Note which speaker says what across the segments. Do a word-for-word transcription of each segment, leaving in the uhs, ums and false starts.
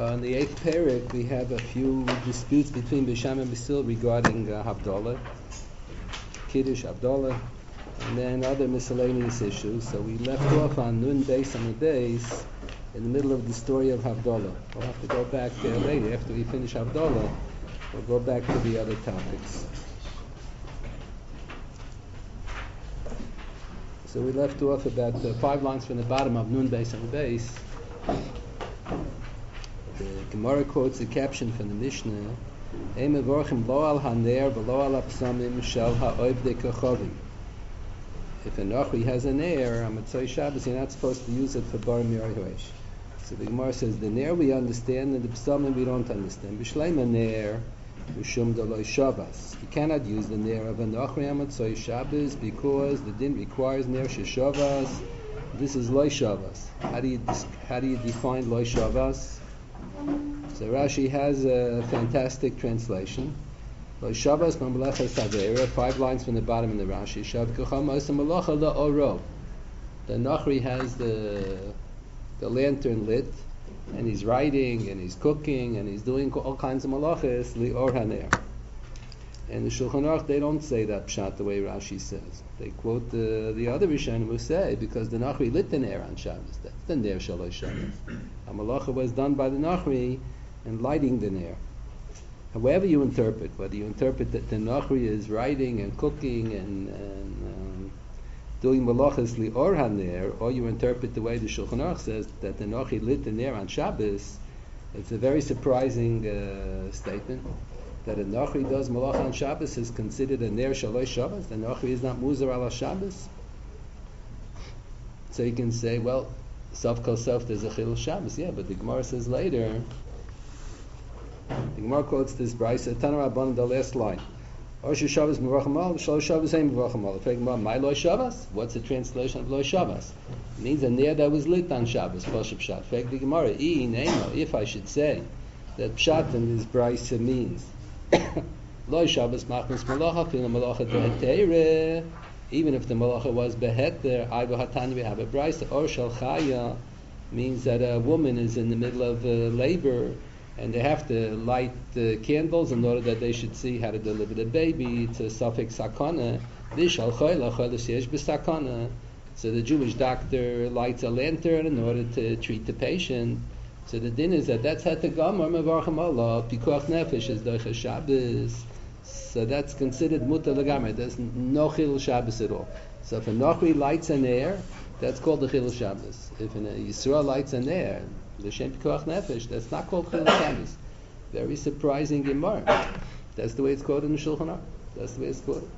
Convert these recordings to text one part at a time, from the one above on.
Speaker 1: Uh, in the eighth parak, we have a few disputes between Bisham and Basil regarding uh, Havdalah, Kiddush, Havdalah, and then other miscellaneous issues. So we left off on Nun Beis and the Beis in the middle of the story of Havdalah. We'll have to go back uh, later, after we finish Havdalah, we'll go back to the other topics. So we left off about uh, five lines from the bottom of Nun Beis and the Beis. The Gemara quotes a caption from the Mishnah: "Ein mevorchim lo al haner v'lo al hapsamim shel ha'ovdei kachavim." If a Nachri has a ner on Motzei Shabbos, you're not supposed to use it for bar mirayhosh. So the Gemara says the ner we understand, and the psamim we don't understand. B'shleima ner mishum d'lo Shabbos. You cannot use the ner of a Nachri on Motzei Shabbos because the din requires ner sheshavas. This is lo Shabbos. How do you how do you define lo Shabbos? So Rashi has a fantastic translation. Lo Shabbos mamlecha savera, five lines from the bottom in the Rashi. Shav kacham osa malacha la'oro. The Nachri has the the lantern lit, and he's writing, and he's cooking, and he's doing all kinds of malachas li'or haner. And the Shulchan Aruch, they don't say that pshat the way Rashi says. They quote the the other Rishonim who say because the Nachri lit the ner on Shabbos. That's the ner shelo Shabbos. A malacha was done by the Nachri and lighting the ner. However you interpret, whether you interpret that the Nachri is writing and cooking and, and um, doing malachas li'or haner, or you interpret the way the Shulchan Aruch says that the Nachri lit the ner on Shabbos, it's a very surprising uh, statement. That a Nachri does malacha on Shabbos is considered a ner shalosh Shabbos. The Nachri is not muzar ala Shabbos. So you can say, well, sof kol sof there's a chilul Shabbos. Yeah, but the Gemara says later. The Gemara quotes this brayso Tana Rabbanan, the last line. Osher Shabbos mevarchim al, shalosh Shabbos ain't mevarchim al. If I my lo Shabbos, what's the translation of lo Shabbos? It means a ner that was lit on Shabbos. Pashup pshat. The Gemara, I neimo. If I should say that pshat in this brayso means Lo Shabbos machmas malacha fil malacha behetere. Even if the malacha was beheter, I v'hatani we have a brayso. Or shel chaya means that a woman is in the middle of uh, labor and they have to light uh, candles in order that they should see how to deliver the baby. It's a suffix sakana. V'shal chayla chayla sheyesh b'sakana. So the Jewish doctor lights a lantern in order to treat the patient. So the din is that that's had to gamar mevarchim Allah pikuach nefesh is doicha Shabbos. So that's considered mutar legamer. There's no chilul Shabbos at all. So if a Nachri lights an air, that's called the chilul Shabbos. If a Yisrael lights an air, l'shem pikuach nefesh, that's not called chilul Shabbos. Very surprising gemara. That's the way it's quoted in the Shulchan Aruch. That's the way it's quoted.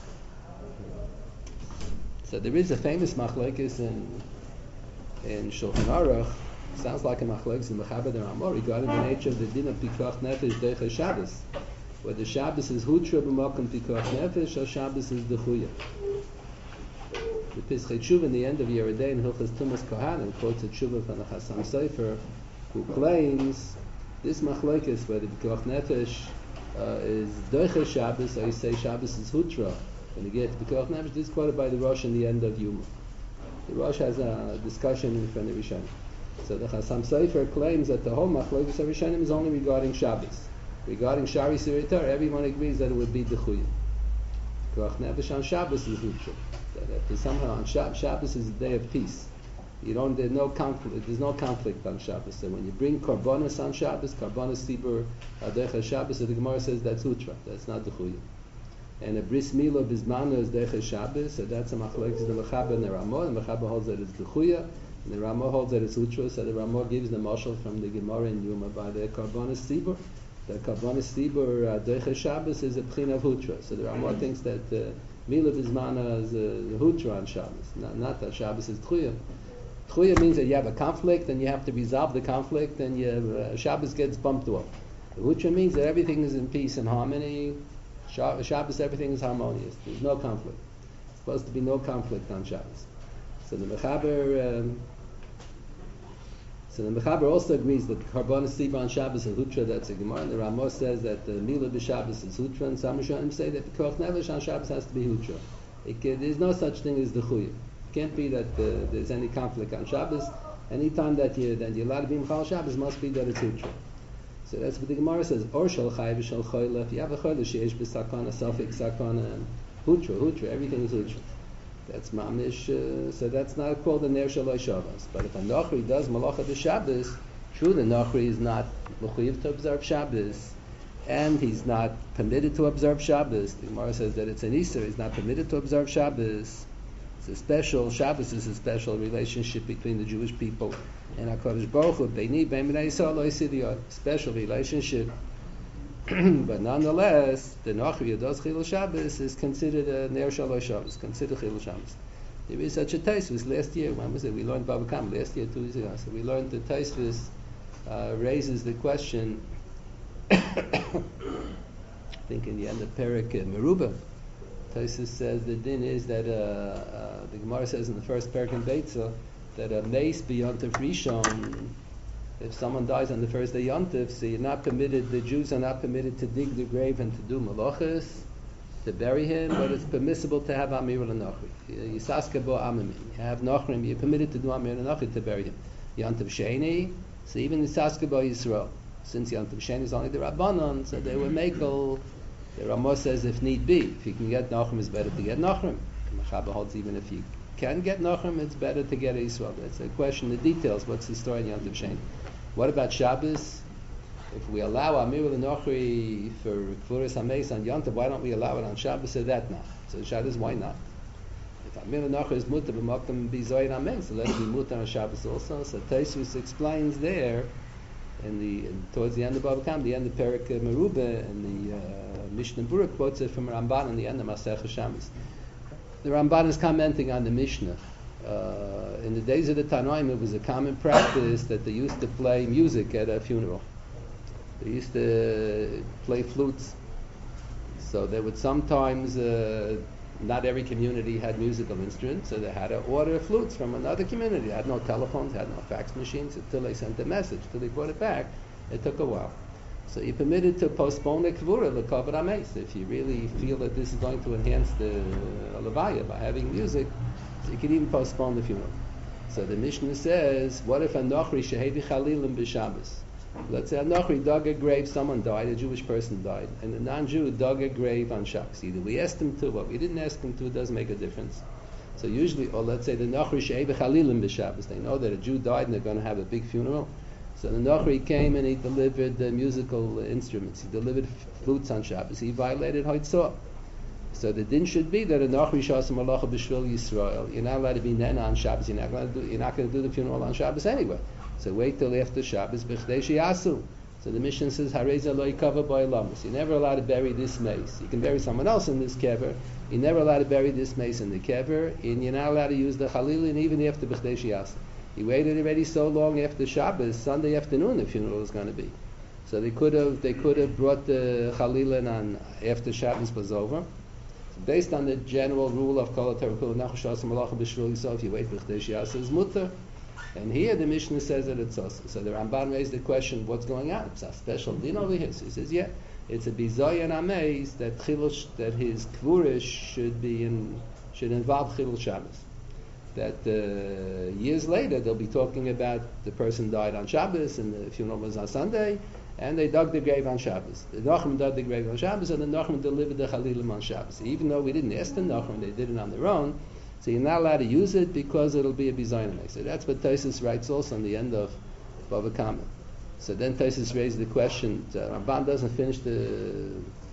Speaker 1: So there is a famous machlokes in in Shulchan Aruch. Sounds like a machlokes in Mechaber and Ramah regarding the nature of the din of pikuach nefesh deicha Shabbos. Whether Shabbos is hutra b'makom pikuach nefesh or Shabbos is dechuya. The Pischei Tshuva in the end of Yeridei in Hilchas Tumas Kohanim quotes a tshuva from the Chassam Sofer who claims this machlokes whether pikuach nefesh uh, is deicha Shabbos or you say Shabbos is hutra. When you get to pikuach nefesh, this is quoted by the Rosh in the end of Yuma. The Rosh has a discussion in front of Rishonim. So the Chassam Sofer claims that the whole machlokes of Rishonim is only regarding Shabbos. Regarding Shari Sirei Torah, everyone agrees that it would be Dechuya. Pikuach nefesh on Shabbos is Hutra. That somehow on Shabbos, Shabbos is a day of peace. You don't. There's no conflict. There's no conflict on Shabbos. So when you bring karbonos on Shabbos, karbonos tibur adecha Shabbos, so the Gemara says that's Hutra. That's not Dechuya. And a bris milah bismano is decha Shabbos, so that's a machlokes the Mechaber and the Ramah. And Mechaber holds that it's Dechuya. And the Ramah holds that it's Hutra, so the Ramah gives the mashal from the Gemara in Yuma by the Karbonis Tibur. The Karbonis Tibur uh, Deicha Shabbos is a pchin of Hutra. So the Ramah thinks that uh, Mila Bizmana is a Hutra on Shabbos, not, not that Shabbos is Tchuya. Tchuya means that you have a conflict and you have to resolve the conflict and you have, uh, Shabbos gets bumped off. The Hutra means that everything is in peace and harmony. Shabbos, everything is harmonious. There's no conflict. It's supposed to be no conflict on Shabbos. So the Mechaber, um, so the Mechaber also agrees that Karbonis Tibur on Shabbos is Hutra. That's a Gemara. And the Ramah says that the Milah b'Shabbos is Hutra, and some Rishonim say that the Pikuach nefesh on Shabbos has to be Hutra. It can, there's no such thing as the Chuya. It can't be that uh, there's any conflict on Shabbos, Anytime that you that you're allowed to be Mechal Shabbos must be that it's Hutra. So that's what the Gemara says. Or Shal Chai v'Shal Choyle. If you have a Choyle, Sheish b'Sakana, Safik Sakana, and Hutra, Hutra, everything is Hutra. That's Mamish, uh, so that's not called a Ner Shaloi Shabbos. But if a Nochri does Malacha b'Shabbos, true, the Nochri is not Mechuyev to observe Shabbos, and he's not permitted to observe Shabbos. The Gemara says that it's an Isser, he's not permitted to observe Shabbos. It's a special, Shabbos is a special relationship between the Jewish people and HaKadosh Baruch Hu. Beini bein bnei Yisrael lo yisidiyot. Special relationship. But nonetheless, the Nochri who does Chilul Shabbos is considered a Ner Shaloi Shabbos, considered Chilul Shabbos. There is such a Taisvus last year. When was it? We learned Baba Kam last year, two years ago. So we learned the Taisvus uh, raises the question. I think in the end of Perik uh, Meruba, Taisvus says the din is that uh, uh, the Gemara says in the first Perik in Beitzah that a mace beyond the Rishon. If someone dies on the first day Yontif, so you're not permitted, the Jews are not permitted to dig the grave and to do malachas, to bury him, but it's permissible to have Amir al-Nachri. Yisaska bo amimim. You have Nachrim, you're permitted to do Amir al-Nachri, to bury him. Yontif Sheni, so even Yisaska bo Yisrael. Since Yontif Sheni is only the Rabbanon, so they were makel. The Ramah says if need be, if you can get Nachrim, it's better to get Nachrim. Machaba holds even if you can get Nachrim, it's better to get Yisrael. That's a question, the details, what's the story in Yontif Sheni. What about Shabbos? If we allow Amir al-Nochri for Kvuras HaMeis on Yontav, why don't we allow it on Shabbos? So that not. So Shabbos, why not? If Amir al-Nochri is mutar, b'makom bizoyin HaMeis, so let it be mutar on Shabbos also. So Tosfos explains there, in the in, towards the end of Bava Kam, the end of Perik Meruba, and the uh, Mishnah Berurah quotes it from Ramban in the end of Masechah Shabbos. The Ramban is commenting on the Mishnah. Uh, in the days of the Tanoim, it was a common practice that they used to play music at a funeral. They used to play flutes. So they would sometimes, uh, not every community had musical instruments, so they had to order flutes from another community. They had no telephones, they had no fax machines, until they sent a message, until they brought it back. It took a while. So you're permitted to postpone the Kvura, the Kavod HaMeis, if you really feel that this is going to enhance the uh, Levaya by having music. So you can even postpone the funeral. So the Mishnah says, what if a Nochri shehevi chalilim b'Shabbos? Let's say a Nochri dug a grave, someone died, a Jewish person died, and a non-Jew dug a grave on Shabbos. Either we asked him to, or we didn't ask him to, it doesn't make a difference. So usually, or let's say the Nochri shehevi chalilim b'Shabbos, they know that a Jew died and they're going to have a big funeral. So the Nochri came and he delivered the musical instruments. He delivered flutes on Shabbos. He violated Haitzah. So the din should be that a Nochri shasam malacha b'shvil Yisrael. You're not allowed to be nena on Shabbos. You're not going to do. You're not going to do the funeral on Shabbos anyway. So wait till after Shabbos b'chdei sheyasu. So the Mishnah says hareza lo yikava b'olamus. You're never allowed to bury this mace. You can bury someone else in this kever. You're never allowed to bury this mace in the kever, and you're not allowed to use the chalilin even after b'chdei sheyasu. He waited already so long after Shabbos, Sunday afternoon the funeral was going to be. So they could have they could have brought the chalilin on after Shabbos was over. Based on the general rule of Kol HaTorah Nachushas Malacha B'Shvil Yisrael, if you wait B'chdei Sheyasa is mutter. And here the Mishnah says that it's also. So the Ramban raised the question, what's going on? It's a special din over here. So he says, yeah, it's a bizoy and ameis that Chilul, that his kvurish should be in should involve Chilul Shabbos. That uh, years later they'll be talking about the person died on Shabbos and the funeral was on Sunday, and they dug the grave on Shabbos. The Nachman dug the grave on Shabbos, and the Nachman delivered the Chalilim on Shabbos. Even though we didn't ask the Nachman, they did it on their own, so you're not allowed to use it because it'll be a Bizayin. So that's what Tosfos writes also on the end of Bava Kama. So then Tosfos raised the question, uh, Ramban doesn't finish the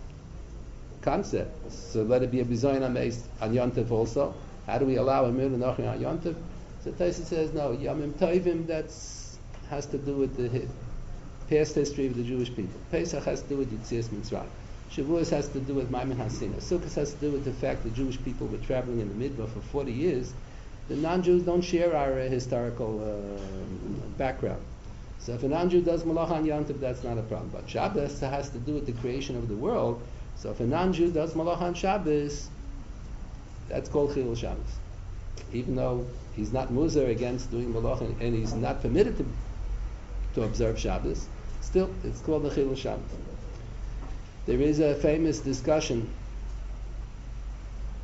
Speaker 1: concept, so let it be a Bizayin on Yontif also. How do we allow a Mir Nachri on Yontif? So Tosfos says, no, Yamim Tovim, that's has to do with the past history of the Jewish people. Pesach has to do with Yitzias Mitzrayim. Shavuos has to do with Maimon Hasina. Sukkot has to do with the fact that Jewish people were traveling in the Midbar for forty years. The non-Jews don't share our uh, historical uh, background. So if a non-Jew does Malach on Yontif, that's not a problem. But Shabbos has to do with the creation of the world. So if a non-Jew does Malach on Shabbos, that's called Chilul Shabbos. Even though he's not Muzar against doing Malach and, and he's not permitted to to observe Shabbos, still it's called the Chilul Shabbos. There is a famous discussion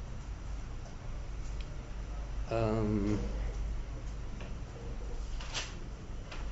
Speaker 1: um,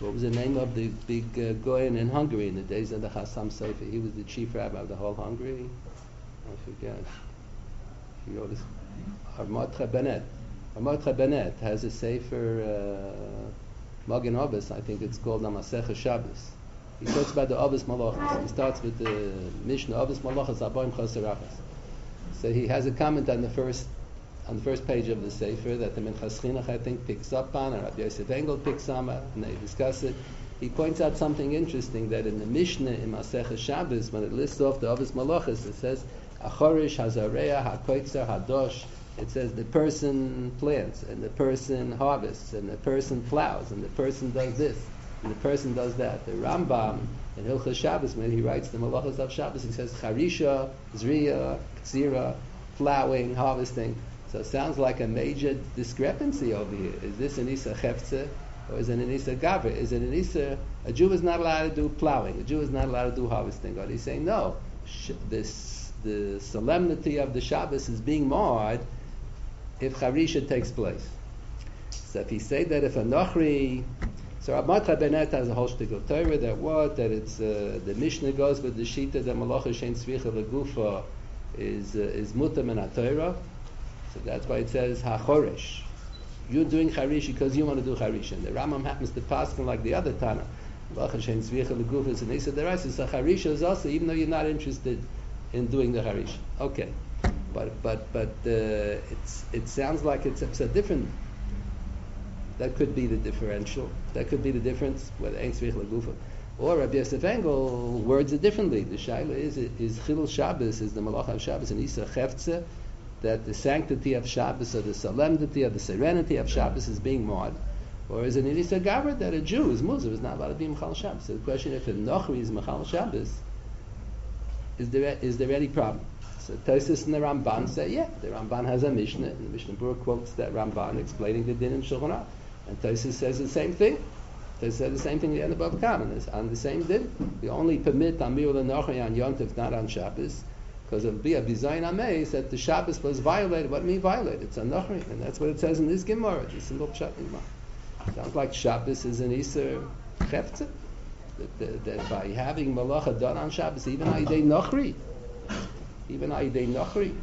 Speaker 1: what was the name of the big uh, Goyen in Hungary in the days of the Chassam Sofer? He was the chief rabbi of the whole Hungary. I forget. He wrote this. Armotcha Bennett. Armotcha Bennett has a sefer, uh, Magen Ovis, I think it's called Namasech Shabbos. He talks about the Ovis Malachas. He starts with the Mishnah Ovis Malachas Aboim Chasarachas. So he has a comment on the first on the first page of the sefer that the Minchas Chinuch, I think, picks up on, or Rabbi Yosef Engel picks on, and they discuss it. He points out something interesting, that in the Mishnah in Masech Shabbos, when it lists off the Ovis Malachas, it says Achorish Hazareya HaKoitzer Hadosh. It says the person plants, and the person harvests, and the person plows, and the person does this, and the person does that. The Rambam in Hilchos Shabbos, when he writes the Malachas of Shabbos, he says Charisha, Zriya, Ktsira, plowing, harvesting. So it sounds like a major discrepancy over here. Is this an Isa Chefze, or is it an Isa Gavra? Is it an Isa... A Jew is not allowed to do plowing. A Jew is not allowed to do harvesting. Or he's saying, no, sh- this, the solemnity of the Shabbos is being marred if Charisha takes place. So if he say that if a Nochri... So Armotcha Bennett has a whole shtickle Torah that what? That it's... Uh, the Mishnah goes with the Shita that Malacha Shein Tzvicha Legufa is, uh, is Mutam and HaTorah. So that's why it says HaChoresh. You're doing Charish because you want to do Charish. And the Rambam happens to pass like the other Tana. Malacha Shein Tzvicha Legufa is an Isa Derais. So Charish is also, even though you're not interested in doing the Charish. Okay. But but but uh, it's it sounds like it's, it's a different. That could be the differential. That could be the difference whether Ein Tzvich Legufa or Rabbi Yosef Engel words it differently. The shaila is is Chilul Shabbos, is the Malach of Shabbos and Isa Chefze, that the sanctity of Shabbos or the solemnity or the serenity of Shabbos is being marred, or is it an Isa Gavra that a Jew is Muslim is not allowed to be Mechal Shabbos? So the question if a Nochri is Mechal Shabbos, is there is there any problem? So Tosfos and the Ramban say, yeah, the Ramban has a Mishnah, and the Mishnah Berurah quotes that Ramban explaining the din in Shulchan Aruch. And Tosfos says the same thing. Tosfos says the same thing at the end of Bava Kama. It's on the same din. We only permit Amir L'Nochri on Yom Tov, not on Shabbos, because of Bia Bizayin Amei said the Shabbos was violated. What do you mean violated? It's a Nochri, and that's what it says in this Gemara. It's a simple pshat Gemara. Sounds like Shabbos is an Iser Chefze. That, that, that by having Malacha done on Shabbos, even Aidei Nochri, even Aidei Nochri.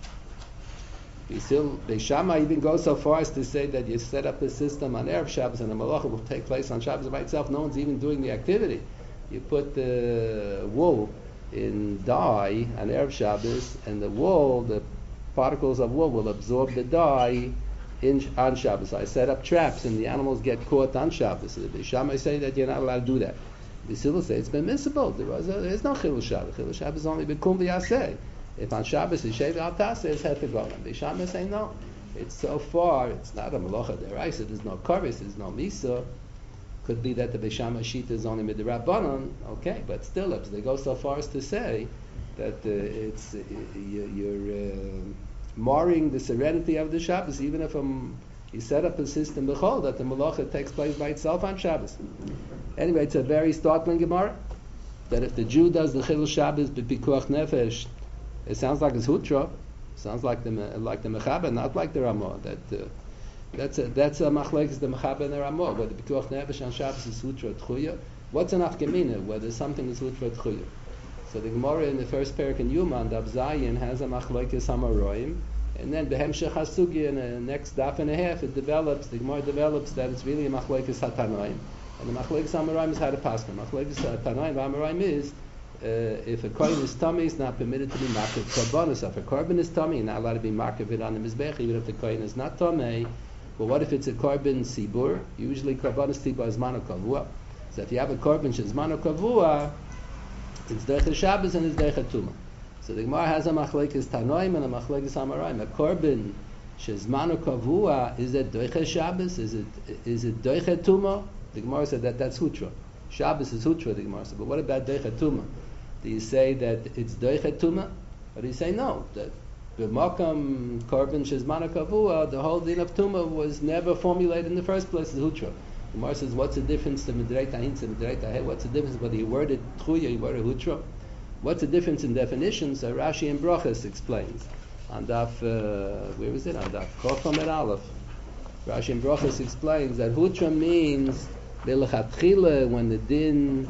Speaker 1: Beis Shammai even goes so far as to say that you set up a system on Erev Shabbos and the Malacha will take place on Shabbos by itself. No one's even doing the activity. You put the wool in dye on Erev Shabbos, and the wool, the particles of wool will absorb the dye in, on Shabbos. I set up traps and the animals get caught on Shabbos. The Beis Shammai say that you're not allowed to do that. The Hillel say it's permissible. There was a, there's no Chilul Shabbos. Chilul Shabbos is only B'kum V'yaseh. If on Shabbos is Shev Al Taseh, it's Hetegolam. Beis Shammai say no. It's so far, it's not a Malacha Deraisa, there's no Koris, there's no Misa. Could be that the Beis Shammai Shita is only Midrabanan, okay, but still, if they go so far as to say that uh, it's uh, you, you're uh, marring the serenity of the Shabbos, even if um, you set up a system b'chol that the Malacha takes place by itself on Shabbos. Anyway, it's a very startling Gemara that if the Jew does the Chilul Shabbos b'pikuach nefesh, it sounds like it's hutra, sounds like the like the mechaber, not like the Ramah. That uh, that's a that's a machlekes the mechaber and the Ramah. Whether b'kuach nefesh on Shabbos is hutra tchuya, what's an afgemina? Whether something is hutra tchuya. So the Gemara in the first parak in Yuma, Daf Zayin, has a machlekes hamaroim, and then behemshech hasugi in the next daf and a half it develops. The Gemara develops that it's really a machlekes hatanoim, and the machlekes hamaroim is how to pass them. Machlekes hatanoim hamaroim is. Uh, if a kohen is tummy, it's not permitted to be marked korbanos. If a korban is tummy, you're not allowed to be marked it on the mizbech, even if the kohen is not tummy. But what if it's a korban sibur? Usually korbanos sibur is mano kavua. So if you have a korban she's mano kavua, it's derech Shabbos and it's derech tuma. So the Gemara has a machlekes tanoim and a machlekes hamaroim. A korban she's mano kavua, is it derech Shabbos? Is it is it derech tuma? The Gemara said that that's hutra. Shabbos is hutra. The Gemara said, but what about derech tuma? Do you say that it's doichet tuma, or do you say no? That b'makam korban shezmana kavua, the whole din of tuma was never formulated in the first place. Is hutra. The Gemara says, what's the difference to midrei tahinsa, midrei taheh? What's the difference whether you word it truya, you word it hutra? What's the difference in definitions? So Rashi and Brachas explains on daf. Uh, where is it? On daf Chofam and Aleph. Rashi and Brachas explains that hutra means L'lechatchila, when the din,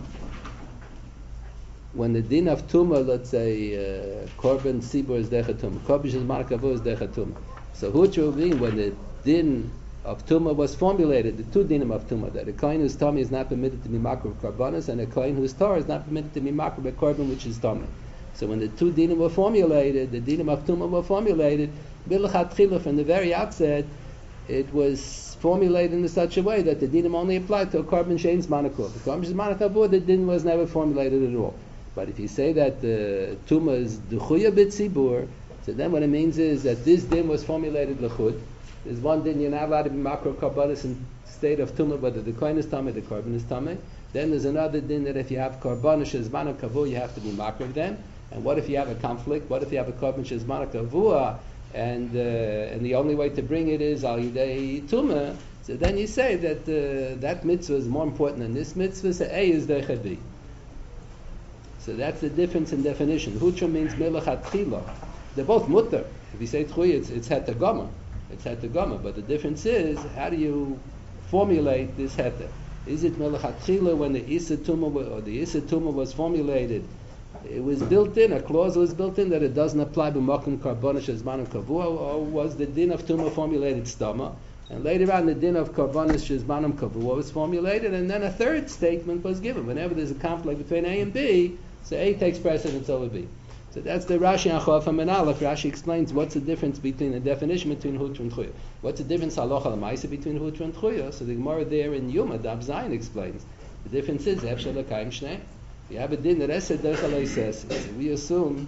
Speaker 1: when the din of tumah, let's say uh, korban sibur is decha tumah, korban shizman kavur is decha tumah. So hutra being when the din of tumah was formulated, the two dinim of tumah, that a kohen whose tummy is not permitted to be makar with korbanos, and a kohen whose Torah is not permitted to be makar with korban which is tumah. So when the two dinim were formulated, the dinim of tumah were formulated, bilachatchila from the very outset, it was formulated in such a way that the dinim only applied to a korban shein zmanakov. The korban shein zmanakov, the din was never formulated at all. But if you say that the tumah is duchuya b'tzibur, so then what it means is that this din was formulated lechud. There's one din you're not allowed to be makar korbanos in state of tumah, whether the kohen is tameh, the korban is tameh. Then there's another din that if you have korbanos shezman kavur, you have to be makar of them. And what if you have a conflict? What if you have a korban shezman kavur, and uh, and the only way to bring it is al yidei tumah? So then you say that uh, that mitzvah is more important than this mitzvah. So A is deicha B. So that's the difference in definition. Hutra means melachatchila. They're both mutter. If you say tchuy, it's it's heter gomer. It's heter gomer. But the difference is, how do you formulate this heter? Is it melachatchila when the isa tumah or the isa tumah was formulated? It was built in, a clause was built in that it doesn't apply b'makom korbanos shezman kavua, or was the din of tumah formulated stama? And later on, the din of korbanos shezman kavua was formulated, and then a third statement was given. Whenever there's a conflict between A and B, so A takes precedence over B. So that's the Rashi and Chofam and Aleph. Rashi explains what's the difference between the definition between Hutra and Chuya. What's the difference halacha l'maisa between Hutra and Chuya? So the Gemara there in Yuma, Dab Zayin explains. The difference is Efshel L'Kayim Shnei. You have a din that Esed Doichalei says. We assume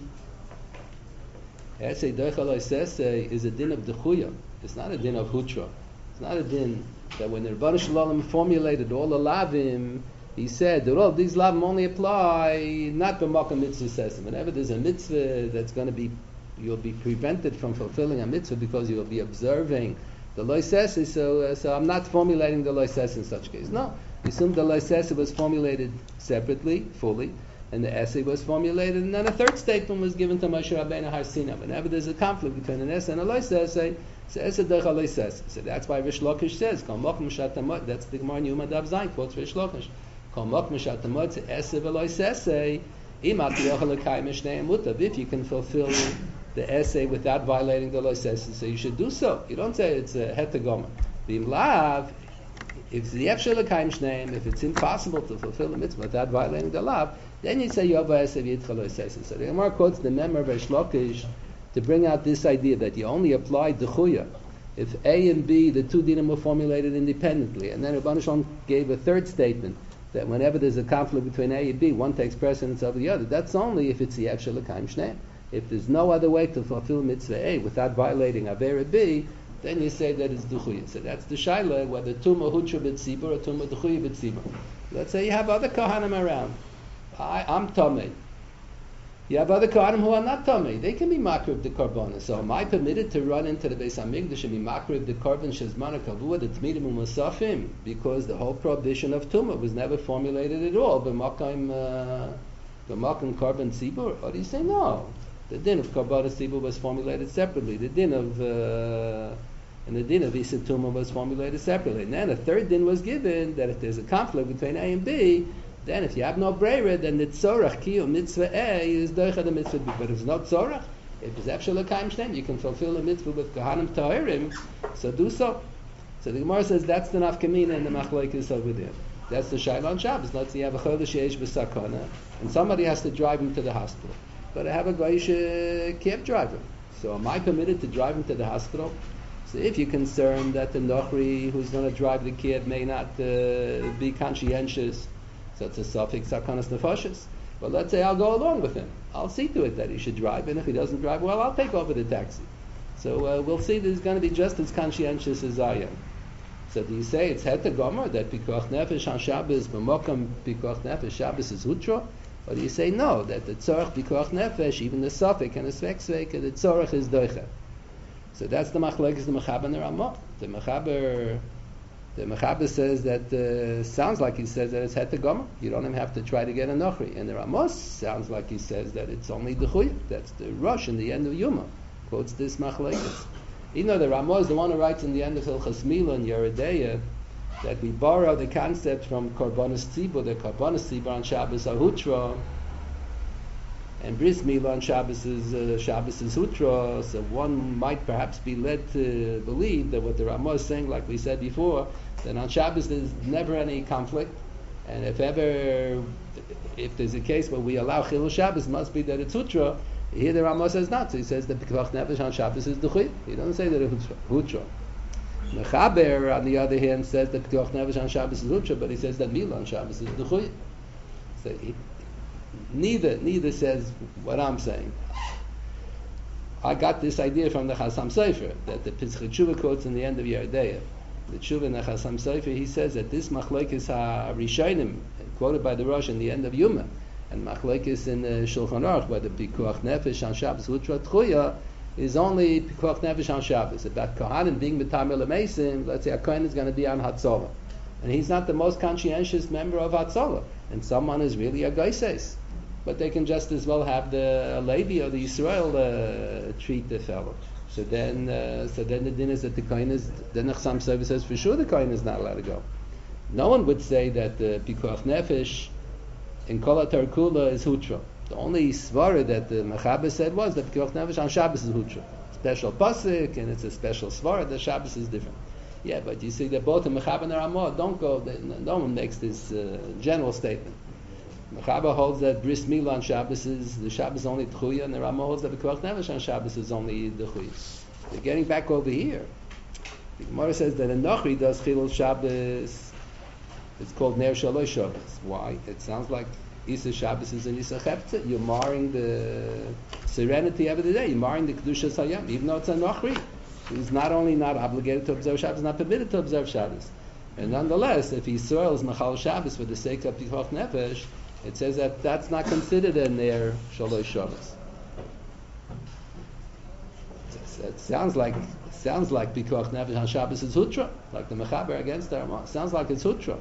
Speaker 1: Esed Doichalei says is a din of Dechuya. It's not a din of Hutra. It's not a din that when the Rebbeinu Shalom formulated all the lavim, he said that all these lavim only apply not b'makom mitzvah says. Whenever there's a mitzvah that's going to be, you'll be prevented from fulfilling a mitzvah because you'll be observing the loisesi. So, uh, so I'm not formulating the loisesi in such case. No, assume the loisesi was formulated separately, fully, and the essay was formulated, and then a third statement was given to Moshe Rabbeinu Har Sinai. Whenever there's a conflict between an essay and a loisesi, so essay derech loisesi. So that's why Rish Lakish says, "Kol mokum shatamot." That's the Gemara in Yuma Daf Zayin quotes Rish Lakish. If you can fulfill the essay without violating the loisesi, so you should do so. You don't say it's a heter gomer. If the efshel l'kayim shneim, if it's impossible to fulfill the mitzvah without violating the law, then you say yova essay v'yitcha loisesi. So the Gemara quotes the member of Rish Lakish to bring out this idea that you only apply dechuya if A and B, the two dinim, were formulated independently, and then Rebbeinu Shalom gave a third statement that whenever there's a conflict between A and B, one takes precedence over the other. That's only if it's the efshel l'kayim shneim. If there's no other way to fulfill mitzvah A without violating avera B, then you say that it's duchuya. So that's the shaila, whether tumah hutra b'tzibur or tumah duchuya b'tzibur. Let's say you have other kohanim around. I, I'm tamei. You have other kohanim who are not tamei. They can be makrib the korban. So am I permitted to run into the Beis Hamikdash and be makrib the korban shezman kavua, the tmidim u'musafim, because the whole prohibition of tumah was never formulated at all. B'makom b'makom korban tzibur. Or do you say no? The din of korban tzibur was formulated separately. The din of uh, and the din of Isa tumah was formulated separately. And then a third din was given that if there's a conflict between A and B, then if you have no breira, then the tzorach kiyum mitzvah A is doicha the mitzvah B. But if there's no tzorach, if it's efshel l'kayim shneim, you can fulfill the mitzvah with kohanim tahirim, so do so. So the Gemara says that's the nafkamina and the machlokes over there. That's the shayla on Shabbos. Let's say you have a chodesh yesh b'sakana, and somebody has to drive him to the hospital. But I have a goyish cab driver. So am I permitted to drive him to the hospital? So if you're concerned that the nochri who's going to drive the kid may not uh, be conscientious, so it's a suffix sakanas nefashis. But let's say I'll go along with him. I'll see to it that he should drive, and if he doesn't drive well, I'll take over the taxi. So uh, we'll see that he's going to be just as conscientious as I am. So do you say it's heter gomer that pikuach nefesh on Shabbos b'mokam pikuach nefesh Shabbos is hutra? Or do you say no, that the tzorach pikuach nefesh, even the suffix and the svek the tzorach is doicha? So that's the machlokes the Mechaber and the Ramah. The Mechaber, the Mechaber says that uh, sounds like he says that it's heter gomer. You don't even have to try to get a nochri. And the Ramah sounds like he says that it's only the chuy. That's the rush in the end of Yuma. Quotes this machlokes. You know, the Ramah is the one who writes in the end of Hilchas Mila and Yeredeya that we borrow the concept from Korbanos Tzibur, the Korbanos Tzibur on Shabbos are Hutra, and Bris Milah on Shabbos is, uh, Shabbos is Hutra, so one might perhaps be led to believe that what the Ramah is saying, like we said before, that on Shabbos there's never any conflict, and if ever, if there's a case where we allow Chilul Shabbos, must be that it's Hutra. Here the Ramah says not, so he says that Pikuach Nefesh on Shabbos is Duchit. He doesn't say that it's Hutra. Mechaber, on the other hand, says that Pikuach Nefesh on Shabbos is Hutra, but he says that Milah on Shabbos is Duchit. So he, neither neither says what I'm saying. I got this idea from the Chasam Sofer, that the Pischei Tshuva quotes in the end of Yeridea. The Tshuva in the Chasam Sofer, he says that this Machlokes HaRishonim, quoted by the Rosh in the end of Yuma, and Machlokes in the Shulchan Aruch, where the Pikuach Nefesh on Shabbos Hutra Tchuya is only Pikuach Nefesh on Shabbos. About Kohanim being B'tamir L'Meisim, let's say a Kohen is going to be on Hatzolah. And he's not the most conscientious member of Hatzolah. And someone is really a Geises. But they can just as well have the Levi or the Yisrael uh, treat the fellow. So then, uh, so then the din is that the Kohen is, then the Chasam Sofer says for sure the Kohen is not allowed to go. No one would say that the Pikuach Nefesh in Kol HaTorah Kula is Hutra. The only svara that the Mechaber said was that Pikuach Nefesh on Shabbos is Hutra. Special pasuk, and it's a special svara. The Shabbos is different. Yeah, but you see that both the Mechaber and the Ramah don't go. They, no one makes this uh, general statement. Mechaber holds that Bris Milah on Shabbos is the Shabbos only Tchuya, and the Ramah holds that Pikuach Nefesh on Shabbos is only the Chuya. They're getting back over here. The Gemara says that a Nochri does Chilul Shabbos. It's called Ner Shalosh Shabbos. Why? It sounds like Isa Shabbos is an Isa Cheptzah. You're marring the serenity of the day. You're marring the Kedushas Hayam, even though it's a Nochri. He's not only not obligated to observe Shabbos, not permitted to observe Shabbos. And nonetheless, if he soils Machal Shabbos for the sake of Pikuach Nefesh, it says that that's not considered a Ner Shalosh Shabbos. It sounds like sounds like Pikuach Nefesh on Shabbos is Hutra, like the Mechaber against the Ramah. Sounds like it's Hutra.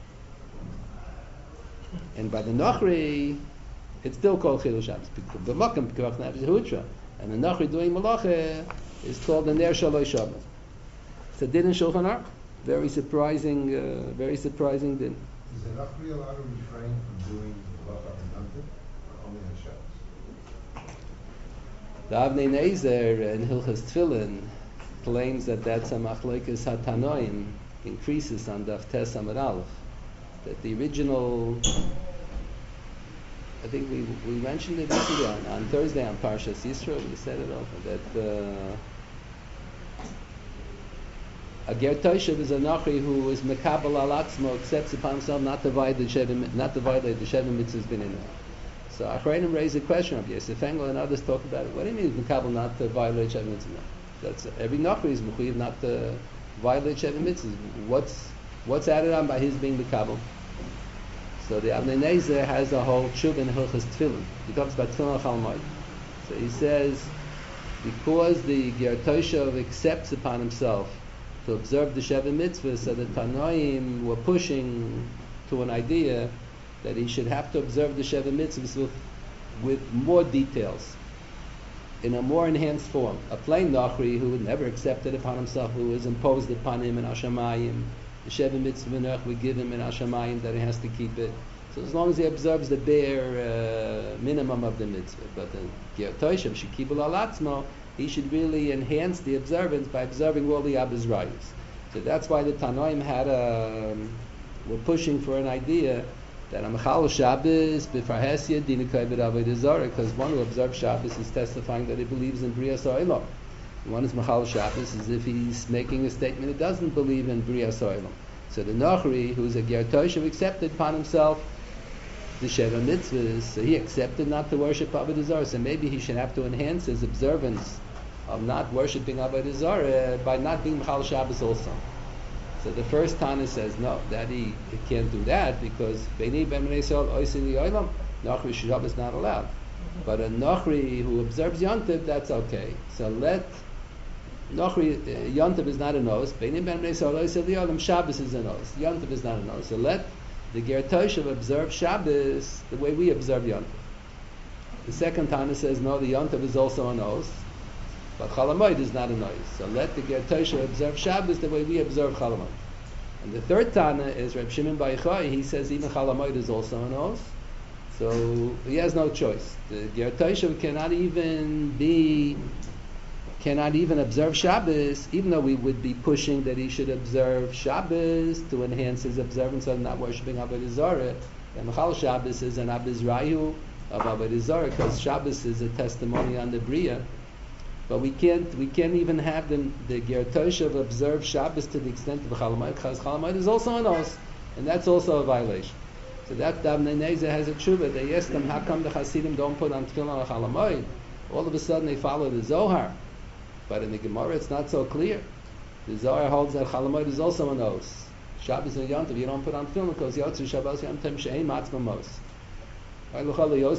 Speaker 1: And by the Nochri, it's still called Chilul Shabbos. The Mokum Pikuach Nefesh is Hutra, and the Nochri doing Malacha is called the Ner Shalosh Shabbos. It's a din in Shulchan Aruch. Very surprising, uh, very surprising din.
Speaker 2: Is the Nochri allowed to refrain from doing Malacha and Yom or only on Shabbos?
Speaker 1: The Avnei Nezer in Hilchas Tefillin claims that that's a Machlokes HaTanoim, increases on Daf Tes Amud Aleph. That the original, I think we we mentioned it yesterday on, on Thursday on Parshas Yisro, we said it over, that uh, a Ger Toshev is a Nochri who is Mekabel Al Atzmo, accepts upon himself not to violate the Sheva, not to violate the Sheva Mitzvahs B'Ninah. So Achreinim raised a question of Yosef Engel and others talk about it. What do you mean Mekabel not to violate Sheva Mitzvahs? That's every Nochri is Mechuyev not to violate Sheva Mitzvahs. What's what's added on by his being Mekabel? So the Avnei Nezer has a whole tshuva in Hilchas Tefillin. He talks about Tefillin Chol Moed. So he says, because the Ger Toshev accepts upon himself to observe the Sheva Mitzvah, so the Tanoim were pushing to an idea that he should have to observe the Sheva Mitzvahs with, with more details, in a more enhanced form. A plain Nochri who never accepted upon himself, who was imposed upon him in Hashemayim, the Sheva Mitzvah we give him in Hashemayim that he has to keep it. So as long as he observes the bare uh, minimum of the mitzvah, but the Ger Toshev Shekibul Al Atzmo, he should really enhance the observance by observing all the Abba's rights. So that's why the Tanoim had a, um, were pushing for an idea that a Mechal Shabbos b'farhesia dinakai b'Avodah Zarah, because one who observes Shabbos is testifying that he believes in Brias Olam. One is Mechal Shabbos as if he's making a statement he doesn't believe in Brias Olam. So the Nochri, who's a Ger Toshev, accepted upon himself the Sheva Mitzvahs, so he accepted not to worship Avodah Zarah, so maybe he should have to enhance his observance of not worshipping Avodah Zarah by not being Mechal Shabbos also. So the first Tana says, no, that he, he can't do that because Beini Ben Bnei Yisrael Oisin Yoilam, Nochri Shabbos is not allowed. But a Nochri who observes Yontiv, that's okay. So let Nochri, uh, Yontiv is not a nose. Beini Ben Bnei Yisrael Oisin Yoilam, Shabbos is a nose. Yontiv is not a nose. So let the Ger Toshev observe Shabbos the way we observe Yontiv. The second Tana says, no, the Yontiv is also a nose. But Chol HaMoed is not a noise. So let the Ger Toshev observe Shabbos the way we observe Chol HaMoed. And the third Tana is Reb Shimon Bar Yochai. He says even Chol HaMoed is also an os. So he has no choice. The Ger Toshav cannot even be, cannot even observe Shabbos, even though we would be pushing that he should observe Shabbos to enhance his observance of not worshiping Avodah Zarah. And Mechal Shabbos is an Abizrayu of Avodah Zarah, because Shabbos is a testimony on the Bria. But we can't, we can't even have them, the Ger Toshav observe Shabbos to the extent of Chol HaMoed, because Chol HaMoed is also an os, and that's also a violation. So that Davnei Nezer has a tshuva. They ask them, how come the Hasidim don't put on tefillin on Chol HaMoed? All of a sudden they follow the Zohar. But in the Gemara it's not so clear. The Zohar holds that Chol HaMoed is also an os. Shabbos and Yom Tov, you don't put on tefillin because Yotzu Shabbos Yom Tov She'ein Matzma Mos. So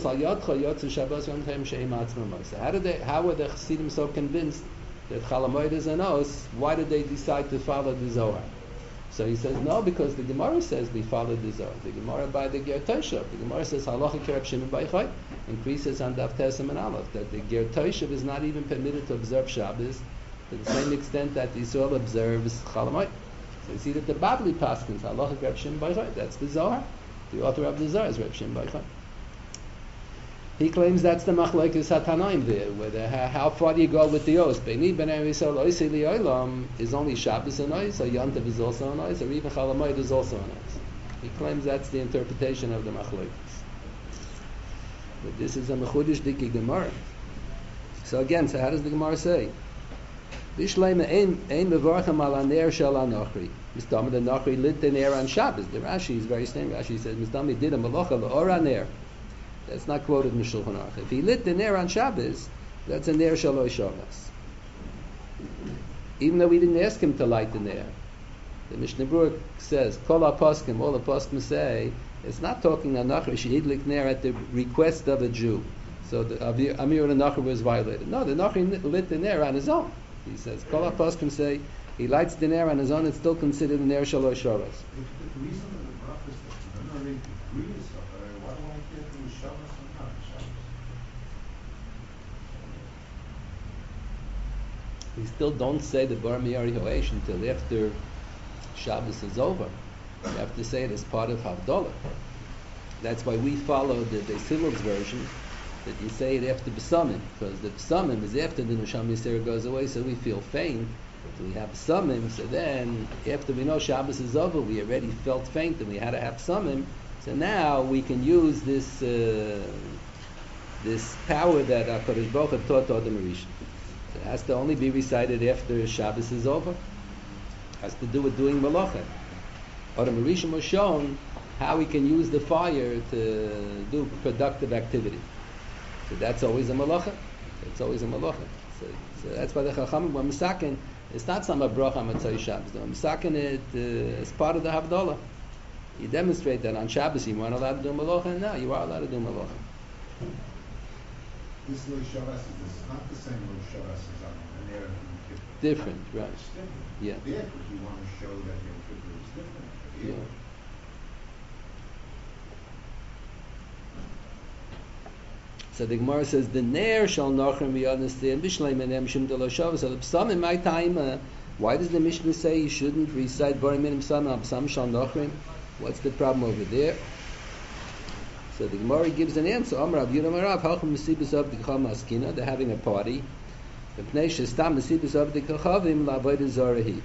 Speaker 1: how did they? How were the Chassidim so convinced that Chol HaMoed is an os? Why did they decide to follow the Zohar? So he says no, because the Gemara says we follow the Zohar. The Gemara by the Ger Toshav. The Gemara says Halacha Kereb Shimon Bar Yochai, increases on Daf Tesem and Aleph, that the Ger Toshav is not even permitted to observe Shabbos to the same extent that Yisrael observes Chol HaMoed. So you see that the Babli Paskins Halacha Kereb Shimon Bar Yochai. That's the Zohar. The author of the Zohar is Reb Shimon Bar Yochai. He claims that's the machlokes hatanaim there, whether how, how far do you go with the os? Beini ben Yisrael oisi liolam is only Shabbos an os, or Yom Tov is also an os, or even Chol HaMoed is also an os. He claims that's the interpretation of the machlokes. But this is a mechudish diki Gemara. So again, so how does the Gemara say? Bishleima ein ein mevarchem al aner shel anochri. Mistama the nochri lit the ner on Shabbos. The Rashi is very strange. Rashi says Mistama did a malacha leor ner. That's not quoted in the Shulchan Aruch. If he lit the ner on Shabbos, that's a ner shelo Shabbos. Even though we didn't ask him to light the ner, the Mishnah Berurah says, Kol HaPoskim, all the Poskim say, it's not talking Anachar she'idlik ner at the request of a Jew. So the Amir of the Nachar was violated. No, the Nachar lit the ner on his own. He says, Kol HaPoskim say, he lights the ner on his own, it's still considered a ner shelo Shabbos.
Speaker 2: The reason that the bracha is that you're not ready to agree with stuff, why do I care to do Shabbos or not Shabbos?
Speaker 1: We still don't say the Bar Miyari Hoesh until after Shabbos is over. You have to say it as part of Havdalah. That's why we follow the Beisiluv's version, that you say it after B'samim, because the B'samim is after the Neshama Yisera goes away, so we feel faint. So we have B'samim, so then after we know Shabbos is over, we already felt faint and we had to have B'samim, so now we can use this uh, this power that HaKadosh Baruch Hu taught to Adam Rishon. It has to only be recited after Shabbos is over. It has to do with doing Malacha. Adam Rishon was shown how we can use the fire to do productive activity. So that's always a Malacha. It's always a Malacha. So, so that's why the Chachamim were Misakin. It's not some bracha Matzai Shabbos. They're Misakin it uh, as part of the Havdalah. You demonstrate that on Shabbos you weren't allowed to do Malacha, and now you are allowed to do Malacha.
Speaker 2: This Lo Shabbos is not the same Lo Shabbos as on an Erev Yom Kippur.
Speaker 1: Different, right.
Speaker 2: It's different.
Speaker 1: Yeah.
Speaker 2: There, because you want to show that Yom Kippur is different.
Speaker 1: Yeah. So the Gemara says, the Ner shall Nachrim v'yadnestein b'shleim enem shim de Lo Shabbos. So the Psalm in my time, uh, why does the Mishnah say you shouldn't recite Barim Minim Psalm al Psalm shall Nachrim? What's the problem over there? So the Gemara gives an answer. Amar Rav Yudam Rav Halchim Mesibus of the Maskina. They're having a party. The Pnei Shestam Mesibus of the Kachavim La'avodah Zarahi.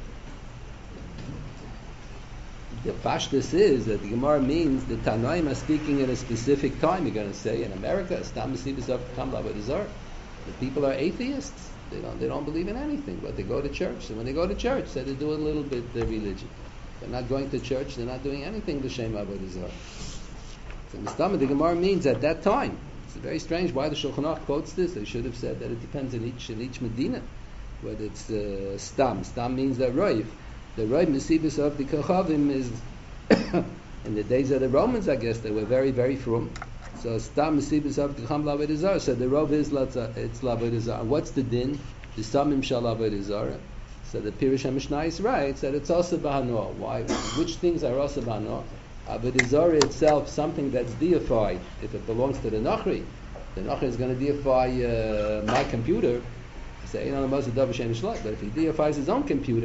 Speaker 1: The pashtus is that the Gemara means the Tanaim are speaking at a specific time. You're going to say in America, Stam Mesibus of the La'avodah Zarah. The people are atheists. They don't. They don't believe in anything, but they go to church. So when they go to church, so they do a little bit their religion. They're not going to church. They're not doing anything l'shem avodah zarah. So Mistama, the Gemara means at that time. It's very strange why the Shulchan Aruch quotes this. They should have said that it depends on each in each Medina, whether it's uh, stam. Stam means that roiv. The roiv mesibus of the kachavim is in the days of the Romans. I guess they were very very frum. So stam mesibus of the kacham la'avodah zarah. So the rov is it's la'avodah zarah. What's the din? The samim shall la'avodah zarah. So the Pirush HaMishnayis writes that it's also b'hanor. Why? Which things are also b'hanor? Avodah Zarah itself, something that's deified, if it belongs to the Nachri, the Nachri is going to deify uh, my computer. Say, you know, but if he deifies his own computer,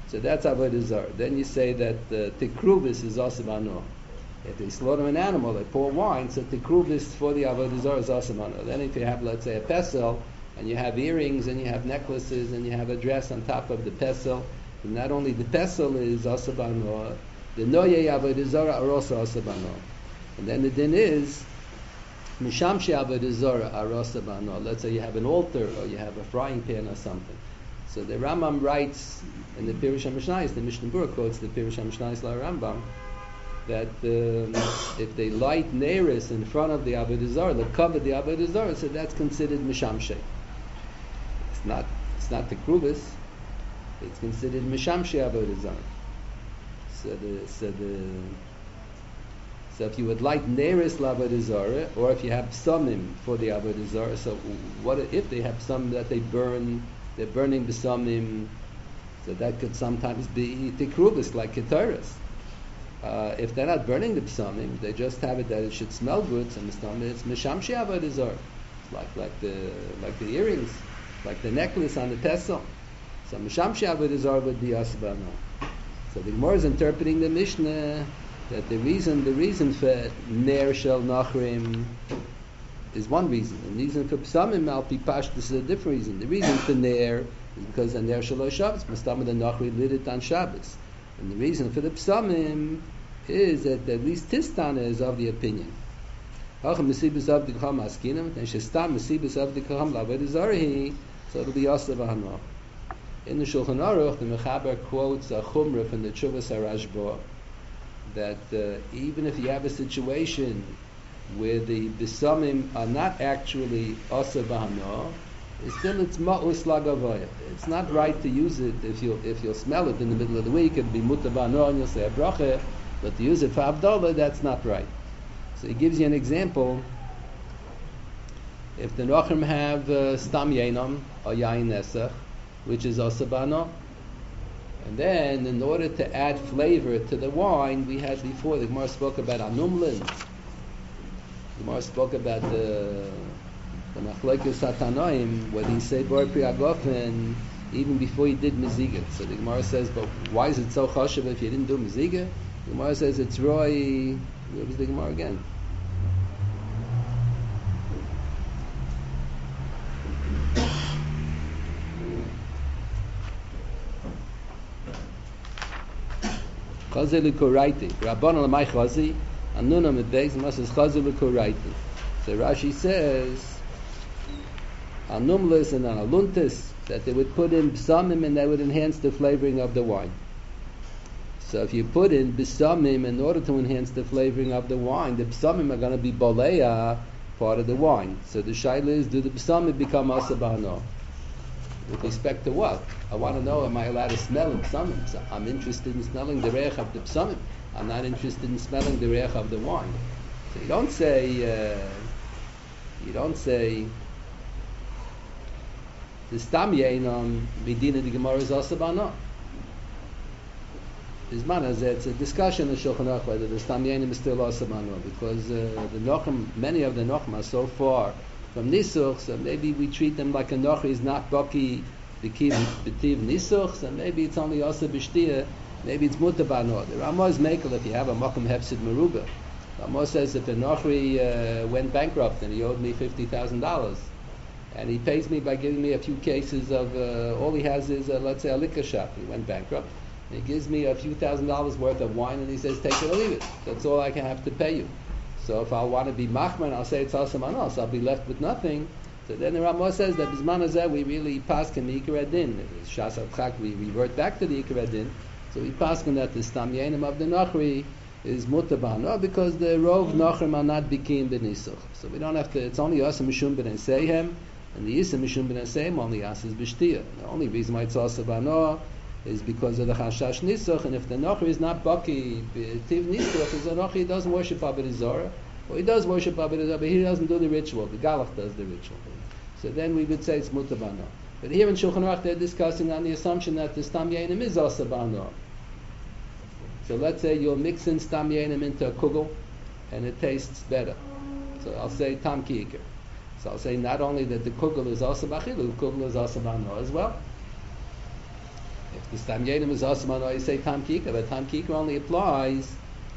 Speaker 1: So that's avodah zarah. Then you say that the tikruvis is also bano. If they slaughter an animal, they pour wine, so tikruvis for the avodah zarah is also bano. Then if you have, let's say, a pesel, and you have earrings, and you have necklaces, and you have a dress on top of the pesel, and not only the pesel is also bano, the noyei avodah zarah are also also bano. And then the din is mishamshi avodah zarah are also bano. Let's say you have an altar, or you have a frying pan or something. So the Rambam writes in the Pirush HaMishnayos, the Mishnah Berurah quotes the Pirush HaMishnayos la Rambam, that um, if they light neiris in front of the avodah zarah, they cover the avodah zarah, so that's considered mishamshe. It's not. It's not the krubis. It's considered mishamshe avodah zarah. So the so the so if you would light neiris la avodah zarah, or if you have psamim for the avodah zarah, so what if they have some that they burn? They're burning the psamim, so that could sometimes be tikrubis, like ketoras. Uh, if they're not burning the psamim, they just have it that it should smell good, so it's mishamshi avodah zarah. It's like like the like the earrings, like the necklace on the pesel. So mishamshi avodah zarah would be asbano. So the Gemara is interpreting the Mishnah that the reason the reason for ner shel nachrim is one reason, and the reason for psamim al pi pashtus is a different reason. The reason for ner is because the ner shelo Shabbos, mastam the nachri lit it on Shabbos, and the reason for the psamim is that at least Tistana is of the opinion. So it'll be Yosef Ahanoch. In the Shulchan Aruch, the Mechaber quotes a chumrah from the Tshuvas HaRashba that uh, even if you have a situation where the besamim are not actually asa b'hana, still it's ma'us lagavaya. It's not right to use it if you if you'll smell it in the middle of the week. It'll be muta b'hana and you'll say a bracha, but to use it for Havdalah, that's not right. So he gives you an example. If the Nochrim have uh, stam yainam or yain nesach, which is asa b'hana, and then in order to add flavor to the wine, we had before, the Gemara spoke about anumlin. The Gemara spoke about the the machlokes hatanoim, where he said bar pri agofen even before he did meziga. So the Gemara says, but why is it so chashuv if you didn't do meziga? The Gemara says it's roy. Where was the Gemara again? Chazi l'koraiti. Rabbanon l'may chazi. Anuna medbeis. The Gemara says chazi l'koraiti. So Rashi says anumlis and aluntis, that they would put in b'samim and they would enhance the flavoring of the wine. So if you put in b'samim in order to enhance the flavoring of the wine, the b'samim are going to be boleya, part of the wine. So the shaila is, do the b'samim become asa b'hana? With respect to what? I want to know, am I allowed to smell b'samim? So I'm interested in smelling the reich of the b'samim. I'm not interested in smelling the reich of the wine. So you don't say, uh, you don't say, the stam yainam medina the Gemara is asa b'hana. It's a discussion in Shulchan Aruch whether the stam yainam is still asa b'hana, because uh, the Nochim, many of the Nochim are so far from Nisuch, so maybe we treat them like a Nochi is not Baki B'kiv B'tiv Nisuch, so maybe it's only asa b'shtia, maybe it's muta b'hana. The Ramah is makel if you have a Makom Hefsid Meruba. Ramah says if the Nochi uh, went bankrupt and he owed me fifty thousand dollars, and he pays me by giving me a few cases of, uh, all he has is, uh, let's say, a liquor shop. He went bankrupt. And he gives me a few thousand dollars worth of wine, and he says, take it or leave it. That's all I can have to pay you. So if I want to be machman, I'll say it's also manos. I'll be left with nothing. So then the Ramah says that bisman hazeh we really paskin the ikar adin. Shas Abchak, we revert back to the ikar adin. So we paskin that the stam yanim of the nachri is muta b'hana because the rov nachrim are not bikim b'nisuch. So we don't have to. It's only us mishum b'neisehem. And the Yisa Mishum Ben Asayim only asks B'shtia. The only reason why it's also Bano is because of the Chashash Nisuch, and if the Nocher is not Baki, Tiv Nisuch, is a Nocher, he doesn't worship Avodah Zarah, or he does worship Avodah Zarah, but he doesn't do the ritual. The Galach does the ritual. So then we would say it's Muta Bano. But here in Shulchan Aruch they're discussing on the assumption that the Stam Yenim is also Bano. So let's say you're mixing Stam Yenim into a kugel, and it tastes better. So I'll say Tam Kiikir. So I'll say not only that the kugel is also bachilu, the kugel is also bano as well. If The Stam Yenim is also on, you say Tam Kika, but Tam Kika only applies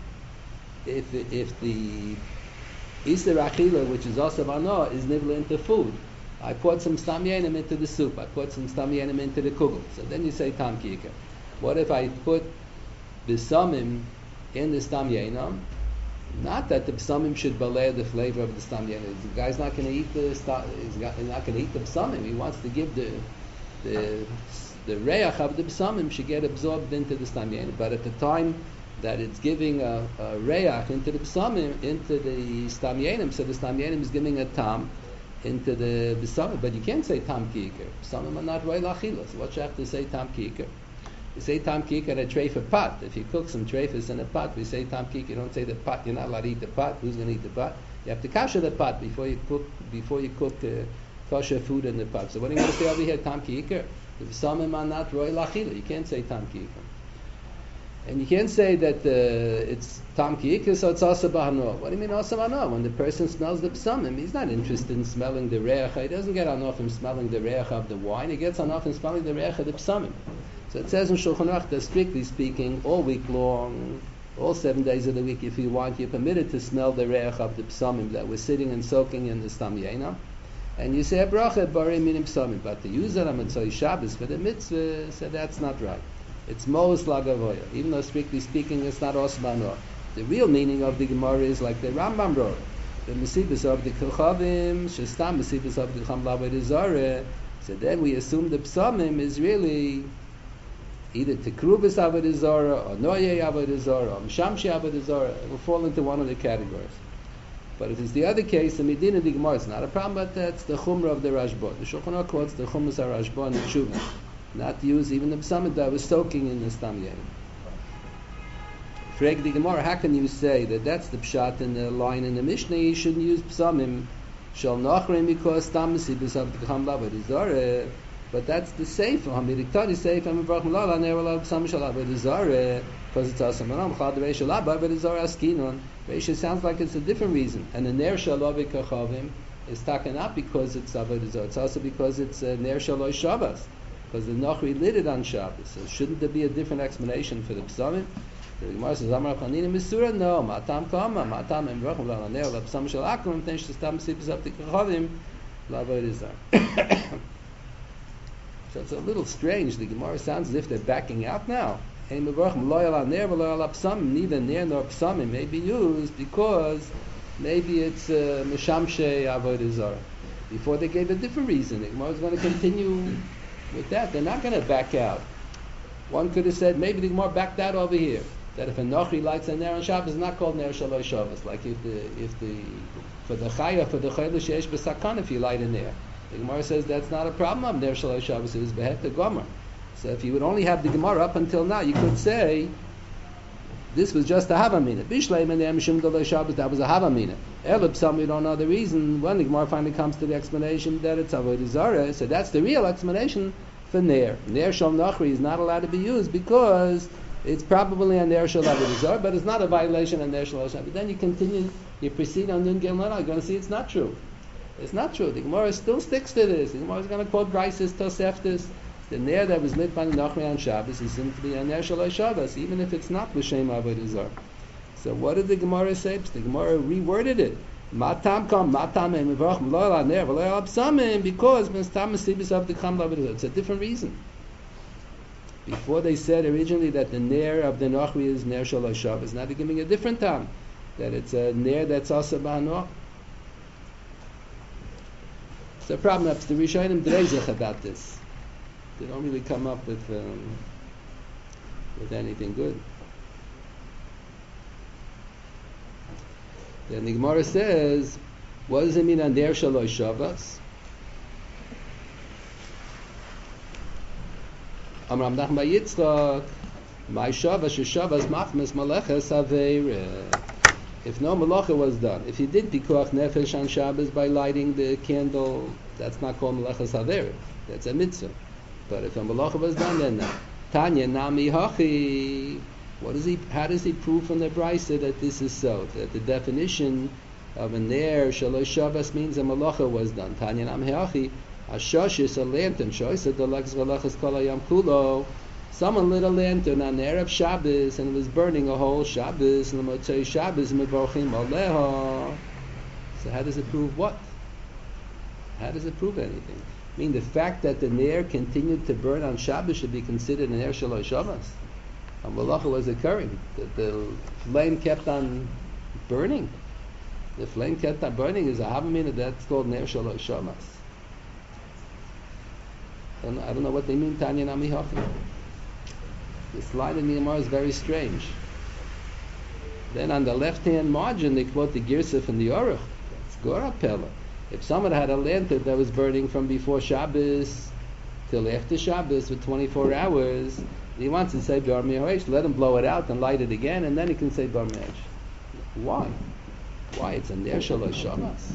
Speaker 1: if if the Isser Achila, which is also Vano, is nivla into food. I put some Stam Yenim into the soup, I put some Stam Yenim into the kugel. So then you say Tam Kika. What if I put B'samim in the Stam Yenim? Not that the B'samim should balay the flavor of the Stam Yenim. The guy's not going to eat the he's not going to eat the B'samim. He wants to give the the the reach of the B'samim should get absorbed into the Stam Yenim. But at the time that it's giving a, a reach into the B'samim, into the Stam Yenim, so the Stam Yenim is giving a tam into the B'samim. But you can't say tam kiker. B'samim are not roy lachila. So what you have to say tam kiker? You say tam kiker at a trefa pot. If you cook some trefas in a pot, we say tam kiker. You don't say the pot. You're not allowed to eat the pot. Who's going to eat the pot? You have to kasher the pot before you cook. Before you cook uh, kosher food in the pot. So what are you going to say over here? Tam kiker. The B'samim are not roy lachila. You can't say tam kiker. And you can't say that uh, it's tam kiker, so it's also bahano. What do you mean also bahano? When the person smells the psamim, he's not interested in smelling the reach. He doesn't get enough from smelling the reach of the wine. He gets enough from smelling the reach of the psamim. So it says in Shulchan Aruch that strictly speaking, all week long, all seven days of the week, if you want, you're permitted to smell the reach of the psamim that we're sitting and soaking in the stam yena. And you say a bracha bari minim psamim, but to use it on Motzei Shabbos for the mitzvah, so that's not right. It's most lagavoya, even though strictly speaking it's not osmano. The real meaning of the Gemara is like the Rambam wrote, the Mesibus of the Kochavim, Shestam Mesibus of the Cham Laved Zare. So then we assume the Psamim is really either Tekrubis Avodah Zara, or Noye Avodah Zara, or Mishamshi Avodah Zara. It will fall into one of the categories. But if it's the other case, the Medina of the Gemara is not a problem, but that's the Chumrah of the Rashba. The Shulchan Aruch quotes the Chumrah of Rashba and the Tshuva. Not to use even the psamim that was soaking in the stam yenim. Frag the Gemara, how can you say that that's the pshat in the line in the Mishnah? You shouldn't use psamim shall nachrim because stam mesibus of the cham laved zare. But that's the sefer. Hamidik tadi sefer. Mivrach malala never allowed psamim shall laved zare because it's asam anam chad reisha laved zare askinon. Reisha sounds like it's a different reason. And the ner shall laved kachavim is taken up because it's laved zare. It's also because it's uh, ner shall loy Shabbos. Because the Nachri lit it on Shabbos. So shouldn't there be a different explanation for the Psamim? The Gemara says, Amar Chanina Misura, no, Matam Kama, Matam Emrachim Lalaneo, La Psam Shal Akum, Tensh Stam Sipis Up the Kachavim, La Voidizar. So it's a little strange. The Gemara sounds as if they're backing out now. Ein Mevarchim Loyal Aner, Loyal Psamim, neither Ner nor Psamim may be used because maybe it's uh, Meshamshe Avoidizar. Before they gave a different reason. The Gemara is going to continue with that. They're not going to back out. One could have said maybe the Gemara backed out over here that if a Nochri lights a Ner on Shabbos, it's not called Ner Shaloi Shabbos. Like if the if the for the Chaya for the Chayla Sheish B'Sakan, if you light a Ner, the Gemara says that's not a problem of Ner Shaloi Shabbos. It was Behet the Gomer. So if you would only have the Gemara up until now, you could say this was just a Havamina. Bishleim and Mishum Doloi Shabbos, that was a Havamina. Elab, some we don't know the reason. When the Gemara finally comes to the explanation that it's Avodah Zarah, so that's the real explanation for Ner. Ner Shal Nachri is not allowed to be used because it's probably a Ner Shal Avodah Zarah, but it's not a violation of Ner Shal Shabbos. But then you continue, you proceed on Nun Gel Nana, you're going to see it's not true. It's not true. The Gemara still sticks to this. The Gemara is going to quote Brises, Toseftis. The Ner that was lit by the Nachri on Shabbos is simply a Ner Shal Shabbos, even if it's not L'Shem Avodah Zarah. So what did the Gemara say? The Gemara reworded it. Matam kam matam and mivrach loyal ner loyal psamim because mistam mesibus of the cham laved. It's a different reason. Before they said originally that the ner of the Nachri is ner shalosh Shabbos. Now they're giving a different time that it's a ner that's also ba'anoch. It's a problem. The Rishonim dreizach about this. They don't really come up with um, with anything good. Then the Gemara says, what does it mean on Ner Shalosh Shabbos? Amram Nachman bar Yitzchak, my Shabbos, Shabbos machmas maleches aveira. If no malacha was done, if he did pikuach nefesh on Shabbos by lighting the candle, that's not called maleches aveira. That's a mitzvah. But if a malacha was done, then no. Tanya nami hachi. What is he? How does he prove from the Brisa that this is so? That the definition of a ner shalosh Shabbos means a malacha was done. Tanya nam heachi, a shoshis, a lantern, shois, a delachs velachas kol hayam kulo. Someone lit a lantern on the Erev Shabbos and it was burning a whole Shabbos, and the Motzei Shabbos mevorchim aleha. So how does it prove what? How does it prove anything? I mean, the fact that the Ner continued to burn on Shabbos should be considered an Ner Shaloi Shabbos. And Malacha was occurring. The, the flame kept on burning. The flame kept on burning is a Havamina, that's called Ner Shaloi Shabbos. I don't, I don't know what they mean, Tanya Nami Hachim. This line in the Gemara is very strange. Then on the left-hand margin, they quote the Girsa from the Aruch. It's Gora Pella. If someone had a lantern that was burning from before Shabbos till after Shabbos for twenty-four hours, he wants to say Bar Mi'aresh, let him blow it out and light it again, and then he can say Bar Mi'aresh. Why? Why? It's a Ner Shalosh Shabbos.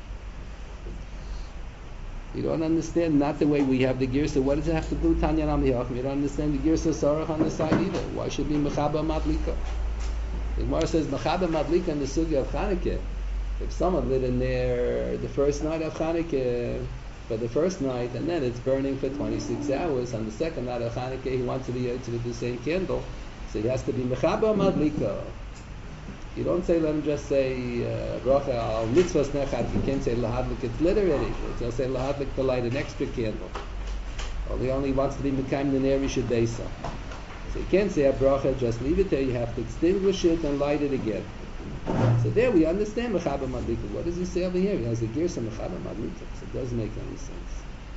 Speaker 1: You don't understand, not the way we have the Girsa. What does it have to do, Tanya Nam Yachim? You don't understand the Girsa Sarach on the side either. Why should be Mechaba Madlika? The Gemara says Mechaba Madlika in the Sugya of Chanukah. If someone lit in there the first night of Chanukah, for the first night, and then it's burning for twenty-six hours, on the second night of Chanukah he wants to be able to with the same candle, so he has to be Mechaba Madlika. You don't say, let him just say, Bracha al mitzvahs nechat. You can't say lahadlik, it's lit already. He'll say lahadlik to light an extra candle. Or he only wants to be mekayim the ner yishadesa. So you can't say a bracha, just leave it there. You have to extinguish it and light it again. So there we understand mechaba madlika. What does he say over here? He has a girsa mechaba madlika. So it doesn't make any sense.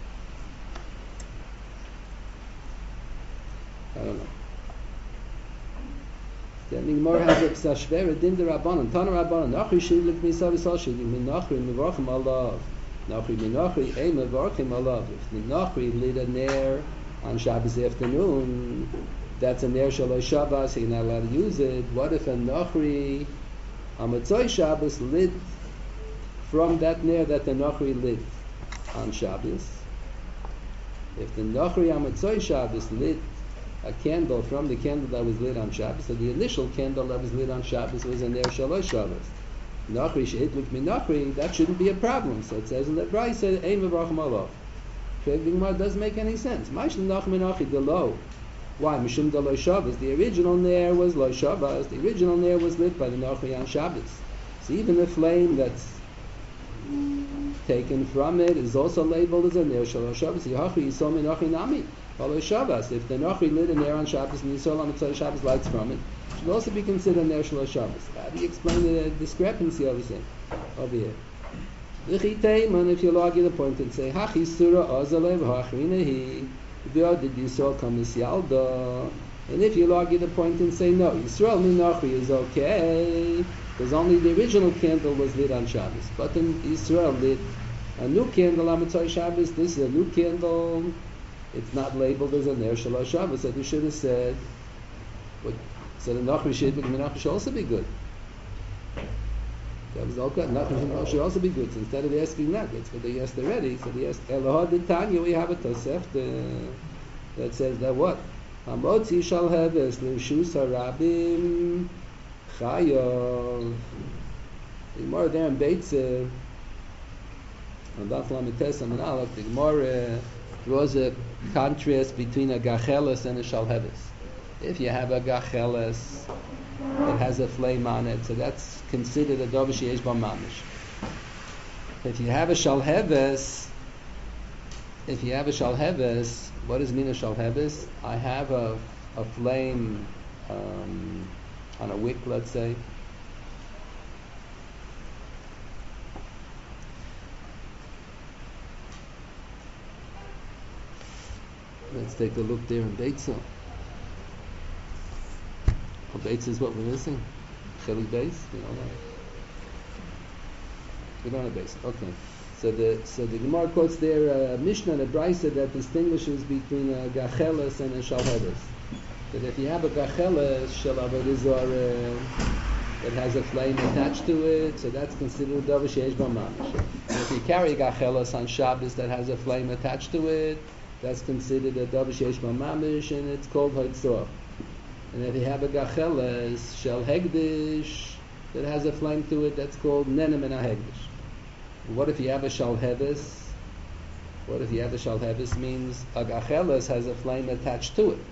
Speaker 1: I don't know. The Gemara has a psashvera din de rabbanon. Tana rabbanon. Nachri shivlik misav isal shivlik min nachri mevorchim alav. Nachri min nachri ei mevorchim alav. If the nachri lit a ner on Shabbos afternoon, that's a ner shaloi Shabbos. You're not allowed to use it. What if a nachri on Motzei Shabbos lit from that ner that the nachri lit on Shabbos? If the nachri on Motzei Shabbos lit a candle from the candle that was lit on Shabbos, so the initial candle that was lit on Shabbos was in there Shalosh Shabbos. Nachri she'itlik min nachri, that shouldn't be a problem. So it says in the Brayso, ein mevarchim alav. The Gemara doesn't make any sense. Ma'ishn nach min nachri delo. Why? Mishum delo Shabbos. The original ner was lo Shabbos. The original ner was lit by the nachri on Shabbos. So even the flame that's taken from it is also labeled as a ner Shalosh Shabbos. Yachri yisol min nachri nami. Follow Shabbos. If the Nachri lit a ner on Shabbos and Yisrael on Motzei Shabbos lights from it, it should also be considered ner Shalosh Shabbos. How do you explain the discrepancy over here? Over here. And if you argue the point and say, Hachi Surah Azalev Hachrinehi, did Yisrael come as Yalda? And if you argue the point and say, no, Yisrael min Nachri is okay, because only the original candle was lit on Shabbos. But then Yisrael lit a new candle on Motzei Shabbos, this is a new candle. It's not labeled as a ner shalosh Shabbos, so you should have said, what, so the nachri should also be good. That was all good. Nachri should also be good. So instead of asking that, that's what they asked already. So they asked, Elohad de Tanya, we have a Tosefta that says that what? Hamotzi shall have es l'shus harabim chayov. The Gemara there in Beitze, on Daf Lametes and Aleph, the Gemara draws a contrast between a gacheles and a shalheves. If you have a gacheles that has a flame on it, so that's considered a dovish yesh ba mamish. If you have a shalheves, if you have a shalheves, what does mean a shalheves? I have a a flame um, on a wick, let's say. Let's take a look there in Beitza. Oh, Beitza is what we're missing. Chelik Beis, you know that. We don't have Beitza. Okay. So the so the Gemara quotes there uh, Mishnah and a Brayso that distinguishes between a gacheles and a shalheves. That if you have a gacheles shalavodizor that has a flame attached to it, so that's considered a davar sheyesh ba mamish. And if you carry a gacheles on Shabbos that has a flame attached to it, that's considered a davar sheyesh ba mamish, and it's called haitzor. And if you have a gacheles shel hegdish that has a flame to it, that's called nenem and a hegdish. What if you have a shalheves? What if you have a shalheves means a gacheles has a flame attached to it.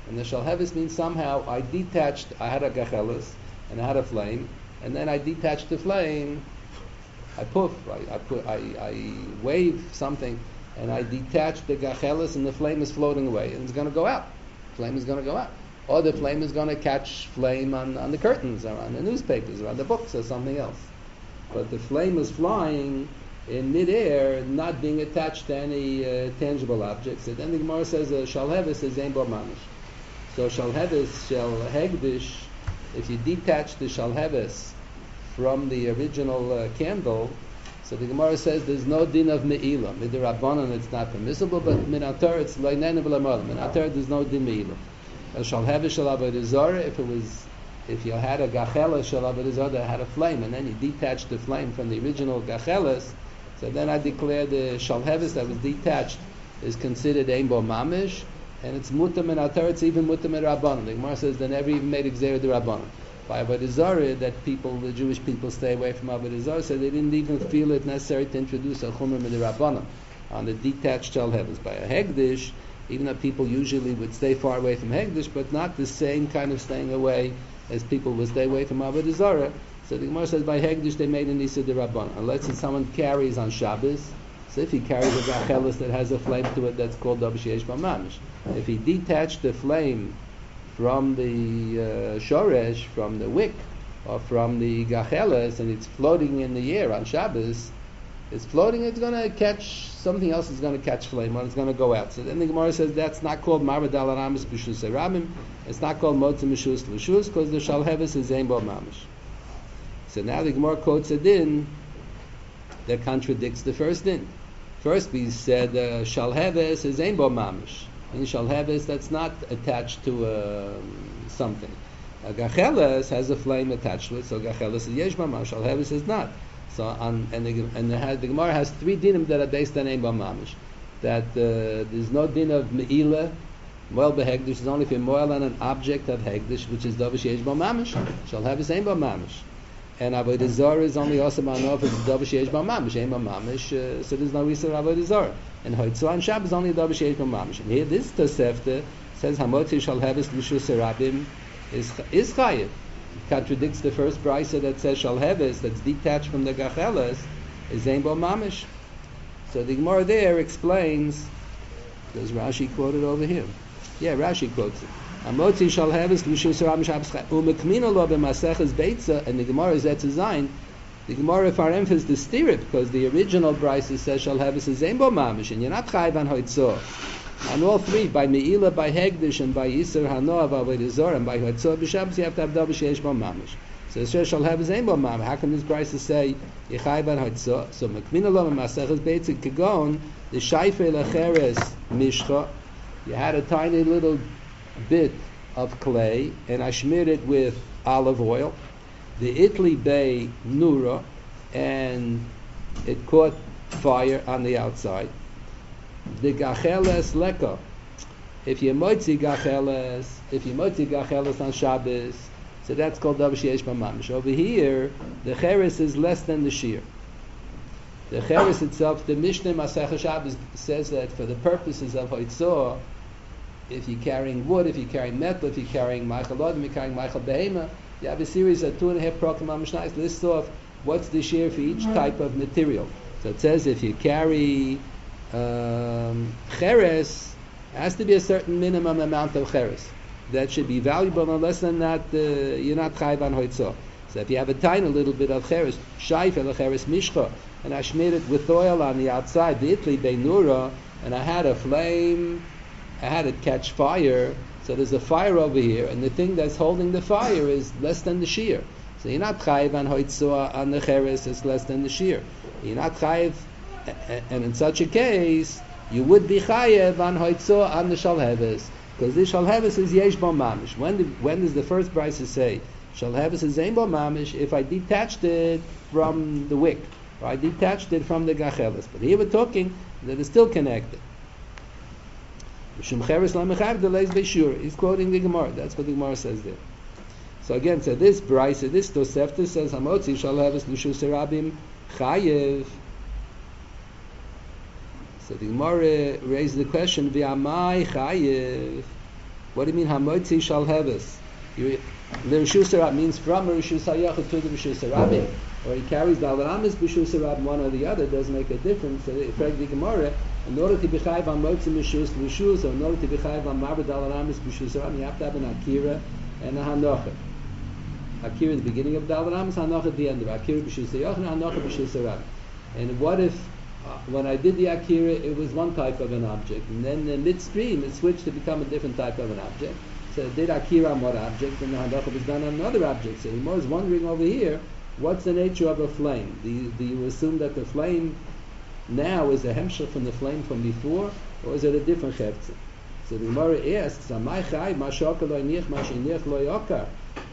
Speaker 1: And the shalhevis means somehow I detached, I had a gachelis, and I had a flame, and then I detached the flame, I poof, I, I, put, I, I wave something, and I detach the gachelis, and the flame is floating away, and it's going to go out. Flame is going to go out. Or the flame is going to catch flame on, on the curtains, or on the newspapers, or on the books, or something else. But the flame is flying in midair, not being attached to any uh, tangible objects. So then the Gemara says, uh, shalhevis is ein bo mamish. So shalhevis, shal hegdish, if you detach the shalhevis from the original uh, candle, so the Gemara says there's no din of me'ilah. Midirabbanan it's not permissible, but minatar it's loinen v'lamal. Minatar there's no din me'ilah. Shalhevis shal avodah zarah, if it was, if you had a gacheles shal avodah zarah that had a flame, and then you detached the flame from the original gacheles, so then I declare the shalhevis that was detached is considered ein bo mamish, and it's mutam minatar, it's even mutam rabbanan. The Gemara says they never even made exer the rabbanan. By avodah zarah, that people, the Jewish people, stay away from avodah zarah, so they didn't even feel it necessary to introduce a chumrah midirabbanan on the detached shalhevis. By a hegdish, even though people usually would stay far away from hegdish, but not the same kind of staying away as people would stay away from avodah zarah. So the Gemara says by hegdish they made an isa derabbanan, unless it's someone carries on Shabbos. So if he carries a gachelis that has a flame to it, that's called davar sheyesh bo mamish. If he detached the flame from the uh, shoresh, from the wick, or from the gacheles, and it's floating in the air on Shabbos, it's floating, it's going to catch, something else is going to catch flame, or it's going to go out. So then the Gemara says that's not called marad al aramis b'shus eramim, it's not called motzi mishus l'shus, because the shalhevis is ein bo mamish. So now the Gemara quotes a din that contradicts the first din. First we said uh, shalhevis is ein bo mamish. In shalhevis, that's not attached to uh, something. A gacheles has a flame attached to it, so gacheles is yesh mamash. Shalhevis is not. So on, and the and the, the Gemara has three dinim that are based on ein bo mamish. That uh, there's no din of me'ilah, moel behegdish is only if you're moel on an object of hegdish, which is davar sheyesh bo mamish. Shalhevis ein bo mamish. And avodah zarah is only also manof if it's davar sheyesh bo mamish. Ein bo mamish, uh, so there's no reason for avodah zarah. And Hoitzah on Shabbos only davar sheyesh bo mamish. And here this Tosefta says hamotzi shalhevis l'shus erabim is is chayiv. Contradicts the first brisa that says shalhevis that's detached from the gacheles is ein bo mamish. So the Gemara there explains. Does Rashi quote it over here? Yeah, Rashi quotes it. Hamotzi shalhevis l'shus erabim Shabbos umekmina lo b'maseches beitza, and the Gemara is at Zayin. The Gemara for emphasis to steer it, because the original brisa says shalhevis is ein bo mamish, and you're not chayiv on hoitzah. On all three, by me'ilah, by hegdish, and by yisur hanoah, avodah zarah, and by hoitzah b'shabbos, you have to have davar sheyesh bo mamish. So it says shalhevis ein bo mamish. How can this brisa say you're chayiv on hoitzah? So mekmina lo b'maseches beitza kagon the shayfer lecheres mishcha. You had a tiny little bit of clay, and I smeared it with olive oil. The Itli Bay Nura, and it caught fire on the outside. The Gacheles Leka, if you motzi Gacheles, if you motzi Gacheles on Shabbos, so that's called davar sheyesh bo mamish. Over here, the Cheres is less than the shear. The Cheres itself, the Mishnah Masechah Shabbos says that for the purposes of Hoitzah, if you're carrying wood, if you're carrying metal, if you're carrying Michael Odom, you're carrying Michael Behema, you have a series of two and a half prokim mishnayos lists off what's the share for each type of material. So it says if you carry um, cheres, it has to be a certain minimum amount of cheres. That should be valuable, unless than that uh, you're not chayiv on hoitzah. So if you have a tiny little bit of cheres, shayfer cheres mishcha, and I smeared it with oil on the outside, the itli beinura, and I had a flame, I had it catch fire. So there's a fire over here, and the thing that's holding the fire is less than the shear. So you're not chayiv on hoitzah on the cheres, it's less than the shear. You're not chayiv, and in such a case, you would be chayiv on hoitzah on the shalhevis, because this shalhevis is yesh bo mamish. When, did, when does the first brisa say shalhevis is ein bo mamish? If I detached it from the wick, or I detached it from the gachelis. But here we're talking that it's still connected. He's quoting the Gemara. That's what the Gemara says there. So again, so this brisa, this Tosefta says hamotzi shalhevis l'shus erabim chayev. So the Gemara raised the question: V'amai chayev? What do you mean hamotzi shal heves? The Rishus Harab means from Rishus Hayachid to the Rishus Harabim, or he carries the Alamis B'Rishus Harab, one or the other, doesn't make a difference. So if the Gemara, in order to be chayiv on Motzi Mishus Rishus, or in order to be chayiv on Marbad Alamis B'Rishus Harab, you have to have an Akira and a Hanocha. Akira at the beginning of the Alamis, Hanocha at the end of it. Akira B'Rishus Hayachid, and Hanocha B'Rishus Harab. And what if uh, when I did the Akira, it was one type of an object, and then in midstream it switched to become a different type of an object? So did Akira on what object, and the Hadacha was done on another object. So Yimor is wondering over here, what's the nature of a flame? Do you, do you assume that the flame now is a hemshech from the flame from before, or is it a different chefza? So the Yimor asks, Amai chai, ma shoka lo yinich, ma shinich lo yokar.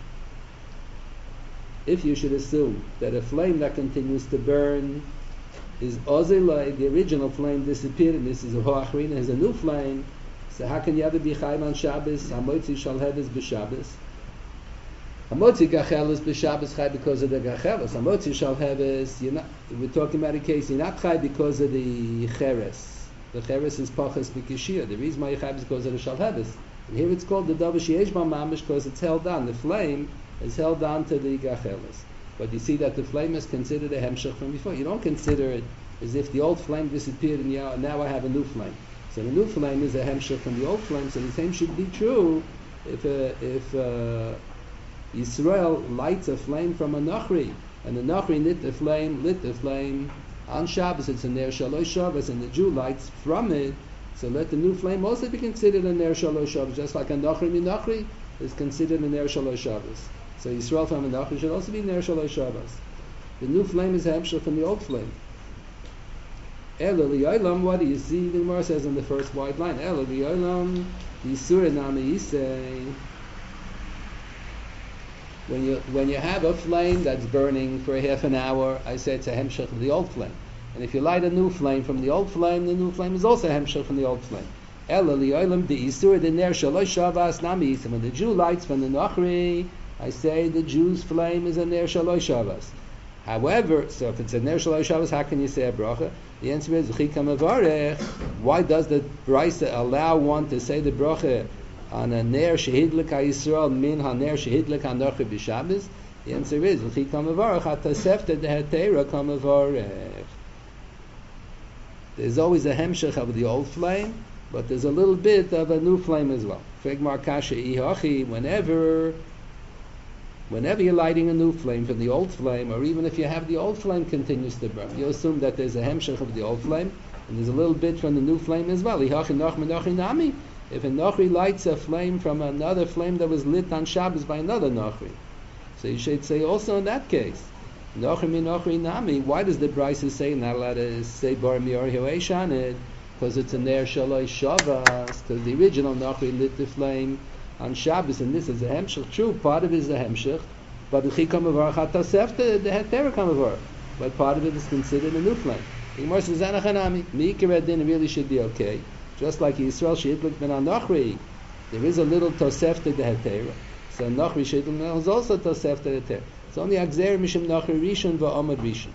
Speaker 1: If you should assume that a flame that continues to burn is ozilai, the original flame disappeared, and this is a hoachrina, is a new flame, so how can you ever be chayim on Shabbos? Hamotzi shal heves b'Shabbos. Hamotzi gachelis b'Shabbos chay because of the gachelis. Hamotzi shal heves, you're not. We're talking about a case you're not chay because of the cheres. The cheres is pachas b'kishia. The reason why you chay is because of the shal heves. And here it's called the davar sheyesh mamish because it's held on. The flame is held on to the gachelis. But you see that the flame is considered a hemshech from before. You don't consider it as if the old flame disappeared and now I have a new flame. So the new flame is a hemshech from the old flame. So the same should be true if uh, if uh, Yisrael lights a flame from a nachri, and the nachri lit the flame, lit the flame on Shabbos. It's a ner shalosh Shabbos, and the Jew lights from it. So let the new flame also be considered a ner shalosh Shabbos, just like a nachri minachri is considered a ner shalosh Shabbos. So Yisrael from a nachri should also be ner shalosh Shabbos. The new flame is a hemshech from the old flame. Elo li'olam, what do you see? The Gemara says in the first white line, Elo li'olam, yisur nami yisei. When you when you have a flame that's burning for a half an hour, I say it's a hemshech of the old flame. And if you light a new flame from the old flame, the new flame is also a hemshech from the old flame. Elo li'olam, the yisur the ner shalosh shavas nami yisei. When the Jew lights from the nachri, I say the Jew's flame is a ner shalosh shavas. However, so if it's a ner shalosh Shabbos, how can you say a bracha? The answer is v'chikam avarech. Why does the Brisa allow one to say the bracha on a ner shehidlik ha'Yisrael min ha-ner shehidlik ha'nochi b'Shabbos? The answer is v'chikam avarech ha'tasefta dehetera kam avarech. There's always a hemshech of the old flame, but there's a little bit of a new flame as well. Fregmar kasha ihachi, whenever Whenever you're lighting a new flame from the old flame, or even if you have the old flame continues to burn, you assume that there's a hemshech of the old flame, and there's a little bit from the new flame as well. If a Nochri lights a flame from another flame that was lit on Shabbos by another Nochri, so you should say also in that case, Nochri mi Nochri nami. Why does the Brisa say not allowed to say bar mior hoesh on it? Because it's a ner shalosh shavas. Because the original Nochri lit the flame on Shabbos, and this is a hemshech. True, part of it is a hemshech, but the chikam avarach hatasef the heter kam avarach. But part of it is considered a new flame. The Gemara says zanachanami miikar din really should be okay. Just like Yisrael sheitlik ben anachri, there is a little tosef to the heter. So nachri sheitlik is also tosef to the heter. It's only agzer mishim nachri rishon va'amad rishon.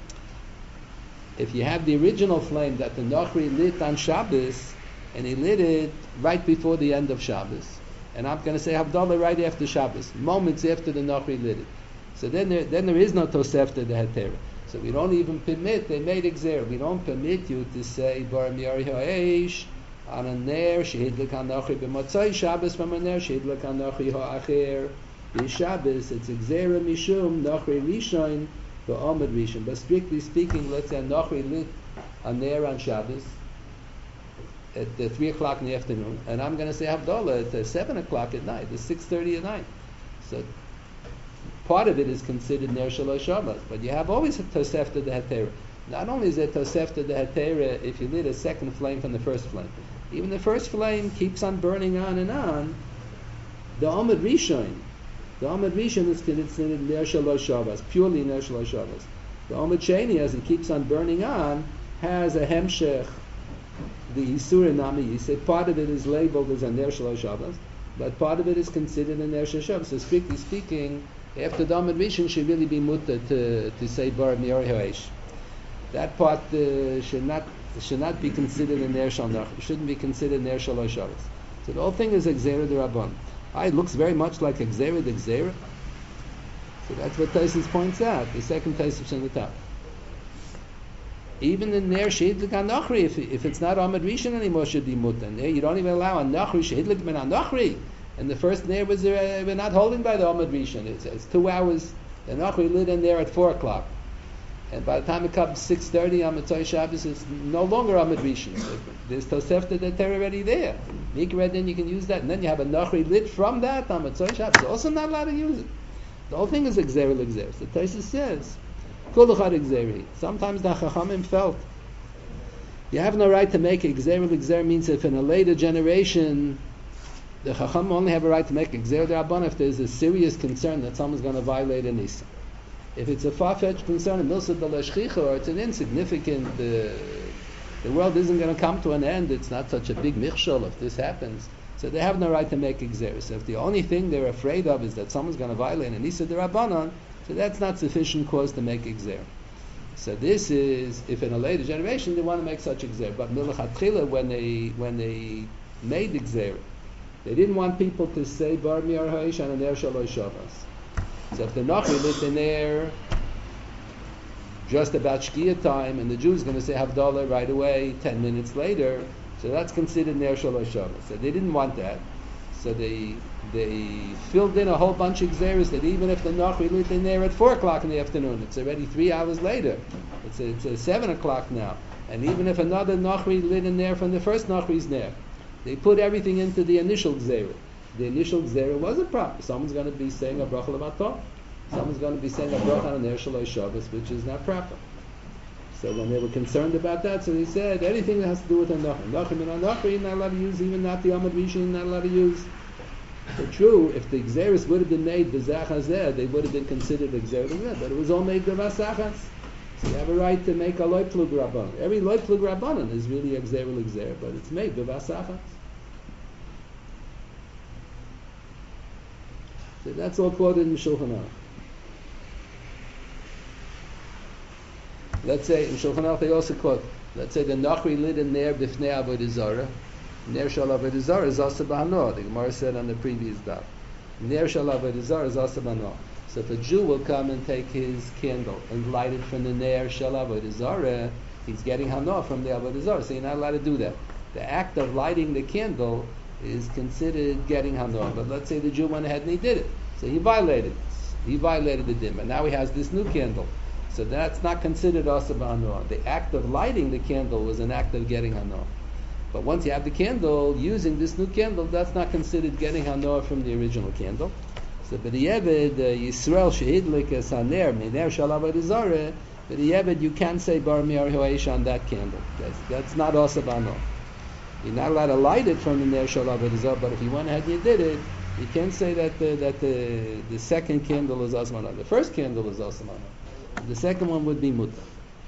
Speaker 1: If you have the original flame that the nachri lit on Shabbos, and he lit it right before the end of Shabbos, and I'm going to say Havdalah right after Shabbos, moments after the Nachri lit it. So then there, then there is no Tosefta the Hetera. So we don't even permit, they made Exer, we don't permit you to say Bar Miari Ha'esh on a Ner Shehidlik HaNachri b'Motzai Shabbos from a Ner Shehidlik HaNachri Ha'acher b'Shabbos. It's Exer Mishum Nachri Rishon v'Amad Rishon. But strictly speaking, let's say a Nachri lit a Ner on Shabbos at uh, three o'clock in the afternoon, and I'm going to say Havdalah at uh, seven o'clock at night, at six thirty at night. So part of it is considered Ner Shalosh Shabbos, but you have always a Tosefta de Hetera. Not only is there Tosefta de Hetera if you lit a second flame from the first flame, even the first flame keeps on burning on and on. The Amad Rishon, the Amad Rishon is considered Ner Shalosh Shabbos, purely Ner Shalosh Shabbos. The Amad Sheni, as it keeps on burning on, has a Hemshech, the Yisur Nami Yisei. Part of it is labeled as a Ner Shalosh Shabbos, but part of it is considered a Ner Shalosh Shabbos. So strictly speaking, after the Amad Rishon should really be mutter to, to say Bar Mior Hoesh. That part uh, should not should not be considered a Ner Shal Nachri. Shouldn't be considered Ner Shalosh Shabbos. So the whole thing is Exera de Rabban. Ah, it looks very much like Exera de Exera. So that's what Taisus points out, the second Taisus in the top. Even in Ner Shehidlik HaNachri, if, if it's not Amad Rishon anymore, should be Mutan. You don't even allow a Nachri Shehidlik Ben HaNachri. And the first Ner was, uh, we're not holding by the Amad Rishon. It's, it's two hours, the Nachri lit in there at four o'clock. And by the time it comes six thirty on Matzai Shabbos, it's no longer Amad Rishon. There's Tosefta that they're already there. Mikra, then you can use that. And then you have a Nachri lit from that on Matzai Shabbos. Also not allowed to use it. The whole thing is Exer Exer. So Taisus says, Kulachad Exeri. Sometimes the Chachamim felt you have no right to make Exer Exer means if in a later generation the Chacham only have a right to make Exer D'Rabban if there's a serious concern that someone's going to violate a Nisa. If it's a far-fetched concern, a Milsa D'Lashchicha, or it's an insignificant, uh, the world isn't going to come to an end, it's not such a big michshol if this happens, so they have no right to make Exer. So if the only thing they're afraid of is that someone's going to violate a Nisa D'Rabbanan, so that's not sufficient cause to make Exer. So this is, if in a later generation they want to make such Exer, but Milachatchila, when they, when they made Exer, they didn't want people to say Bar Mi'ar Ha'ish and Ner Shalosh Shabbos. So if the Nachri lit in there just about Shkia time, and the Jew's going to say Havdalah right away, ten minutes later, so that's considered Ner Shalosh Shabbos. So they didn't want that. So they they filled in a whole bunch of Xeris that even if the Nachri lit in there at four o'clock in the afternoon, it's already three hours later. It's a, it's a seven o'clock now. And even if another Nachri lit in there from the first Nachri's there, they put everything into the initial Xera. The initial Xera wasn't proper. Someone's going to be saying a bracha l'matah. Someone's going to be saying a bracha on Ner Shalosh Shabbos, which is not proper. So when they were concerned about that, so they said anything that has to do with a Nachri. Nachri and a Nachri, you're not allowed to use, even not the Amad Rishon, you're not allowed to use. But true, if the Xeris would have been made b'zach hazeh, they would have been considered Xeris, but it was all made b'vasachas. So you have a right to make a loy plug rabbanon. Every loy plug rabbanon is really a Xer l'Xer, but it's made b'vasachas. So that's all quoted in Shulchan Aruch. Let's say in Shulchan Aruch they also quote, let's say the Nachri lit in Ner b'fnei Avodah Zarah. Ner shal Avodah Zarah is also b'hano. The Gemara said on the previous daf. Ner shal Avodah Zarah is also b'hano. So if a Jew will come and take his candle and light it from the Ner shal Avodah Zarah, he's getting hano from the Avodah Zarah. So you're not allowed to do that. The act of lighting the candle is considered getting hano. But let's say the Jew went ahead and he did it. So he violated. He violated the din. And now he has this new candle. So that's not considered also b'hano. The act of lighting the candle was an act of getting hano. But once you have the candle, using this new candle, that's not considered getting hanoah from the original candle. So, but the Yeved, Yisrael shehidlik es haner, mener shal avodah zarah, but the Yeved, you can't say bar mi'ar ho'esh on that candle. That's, that's not also b'hanoah. You're not allowed to light it from the ner shal avodah zarah, but if you went ahead and you did it, you can't say that the, that the, the second candle is also b'hanoah. The first candle is also b'hanoah. The second one would be mutar.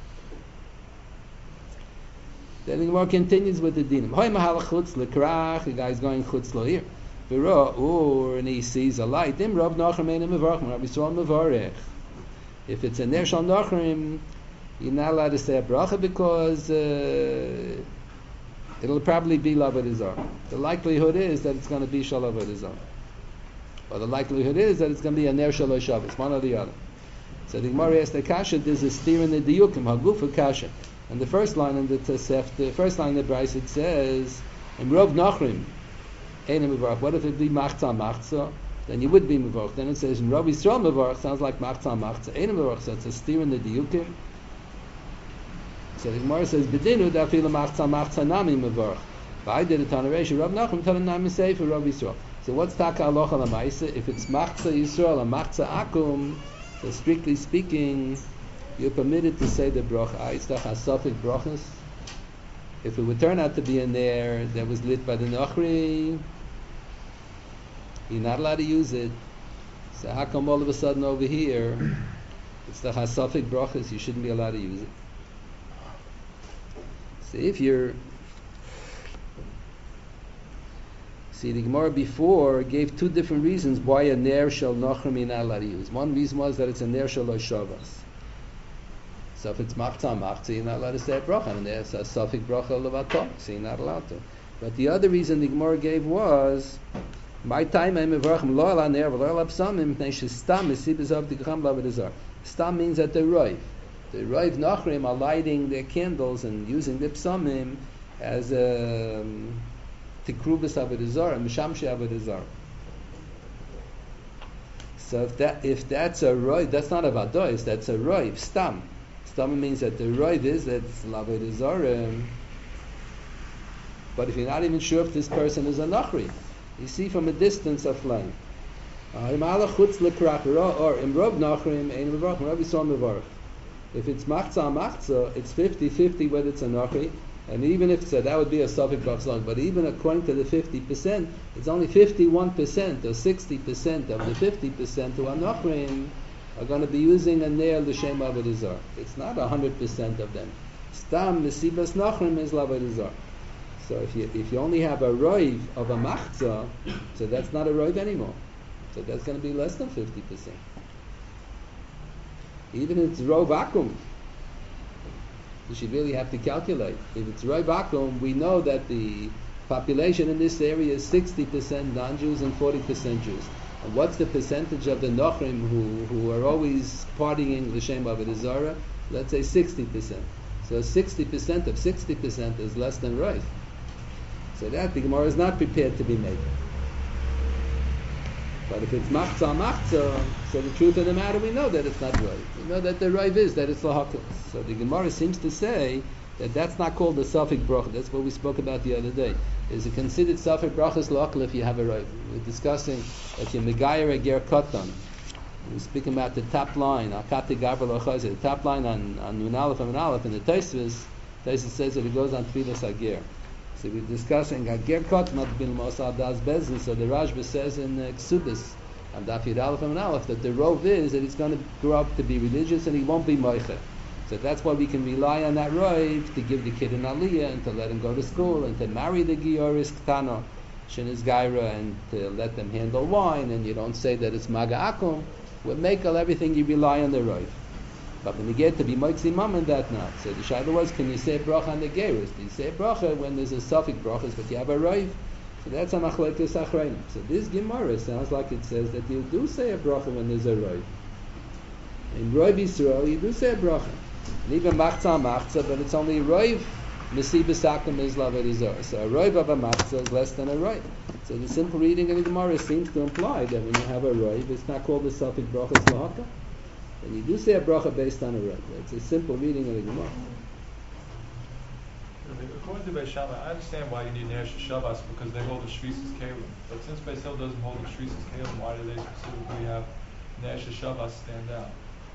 Speaker 1: Then the Gemara continues with the dinim. Hoy mahal chutz lekrach, the guy's going chutz lo here. V'ro, or and he sees a light. Dim Rav Nachum ein mevarach, Rabbi Yisrael mevarech. If it's a ner shal Nachum, you're not allowed to say a bracha because uh, it'll probably be l'avodah zarah. The likelihood is that it's going to be shal avodah zarah, or the likelihood is that it's going to be a ner shal Shabbos, one or the other. So the Gemara asks the kasha. There's a steer in the diyukim hagufa kasha. And the first line in the Tosef, the first line in the Bryce, it says, "In Rav Nachrim, ein mevarach." What if it be machza machza? Then you would be mevarach. Then it says, "In Rav Yisrael mevarach," sounds like machza machza. Ein mevarach, so it's a steer in the diyukim. So the Gemara says, "Bedinu dafila machza machza nami mevarach." But I did it on a ratio. Rav Nachrim tell nami say for Rav Yisrael. So what's taka alocha lamaisa? If it's machza Yisrael and machza akum, so strictly speaking, you're permitted to say the bracha. Aitzach hasafik brachas. If it would turn out to be in there that was lit by the Nachri, you're not allowed to use it. So how come all of a sudden over here, it's the hasafik brachas, you shouldn't be allowed to use it? So if you're... See, the Gemara before gave two different reasons why a ner shel Nachri you're not allowed to use. One reason was that it's a ner shel Shabbos. So if it's machza machza, you're not allowed to say a bracha, and there's a suffix bracha levatom, so you're not allowed to. But the other reason the Gemara gave was, my time I'm mevarchim lo ala ner v'lo ala psamim pnei shestam mesibes of the gacham lavedazar. Stam means that the roiv, the roiv nachrim are lighting their candles and using the psamim as a tikrubas avedazar and mishamshi avedazar. So if that if that's a roiv, that's not a vadois, that's a roiv stam. Stam means that the roiv is that's lavedazar. But if you're not even sure if this person is a nachri, you see from a distance a flame. Or imrov nachrim ein mevarach, Rabbi saw mevarach. If it's machza machza, it's fifty-fifty whether it's a nachri, and even if so, that would be a safek brach. But even according to the fifty percent, it's only fifty-one percent or sixty percent of the fifty percent who are nachrim are going to be using a ner l'shem avodah. It's not a hundred percent of them. Stam mesibas nachrim is l'avodah. So if you if you only have a roiv of a machza, so that's not a roiv anymore. So that's going to be less than fifty percent. Even if it's rov akum, you should really have to calculate. If it's rov akum, we know that the population in this area is sixty percent non-Jews and forty percent Jews. And what's the percentage of the nochrim who, who are always partying l'shem avodah zarah? Let's say sixty percent. So sixty percent of sixty percent is less than roiv. So that the Gemara is not prepared to be made. But if it's machza machza, so the truth of the matter, we know that it's not right. We know that the right is that it's lahakos. So the Gemara seems to say that that's not called the safek bracha. That's what we spoke about the other day. Is it considered safek brachas lahakol if you have a right? We're discussing if you're megayer a ger katan. We're speaking about the top line, akati gabel achazir, the top line on on nun aleph and aleph, and the Tosfos, Tosfos says that it goes on tfilas ager. So we're discussing Ager Kot not bin Mosad Das Bezin. So the Rashba says in uh, Ksubis and Dafir Aleph and Aleph that the rov is that he's going to grow up to be religious and he won't be moicher. So that's why we can rely on that rov to give the kid an aliyah and to let him go to school and to marry the Gioris Ktano Shinis Gaira and to let them handle wine, and you don't say that it's Maga Akum. With Mekel everything you rely on the rov. But when you get to be moitzi mom and that not. So the shaila was, can you say bracha on the gerus? Do you say bracha when there's a safek brachas, but you have a roiv? So that's a machlekes achreinim. So this Gemara sounds like it says that you do say a bracha when there's a roiv. In roiv Yisrael, you do say a bracha. And even machza machza, but it's only a roiv. Mesibas akum is lavedizor. So a roiv of a machza is less than a roiv. So the simple reading of the Gemara seems to imply that when you have a roiv, it's not called the safek brachas lahaka. And you do say a bracha based on a roiv. It's a simple reading of the Gemara.
Speaker 3: According to Beis Shammai, I understand why you need Ner Shabbos because they hold the Shvisas Kalim. But since Beis Hillel doesn't hold the Shvisas Kalim, why do they specifically have Ner Shabbos stand out?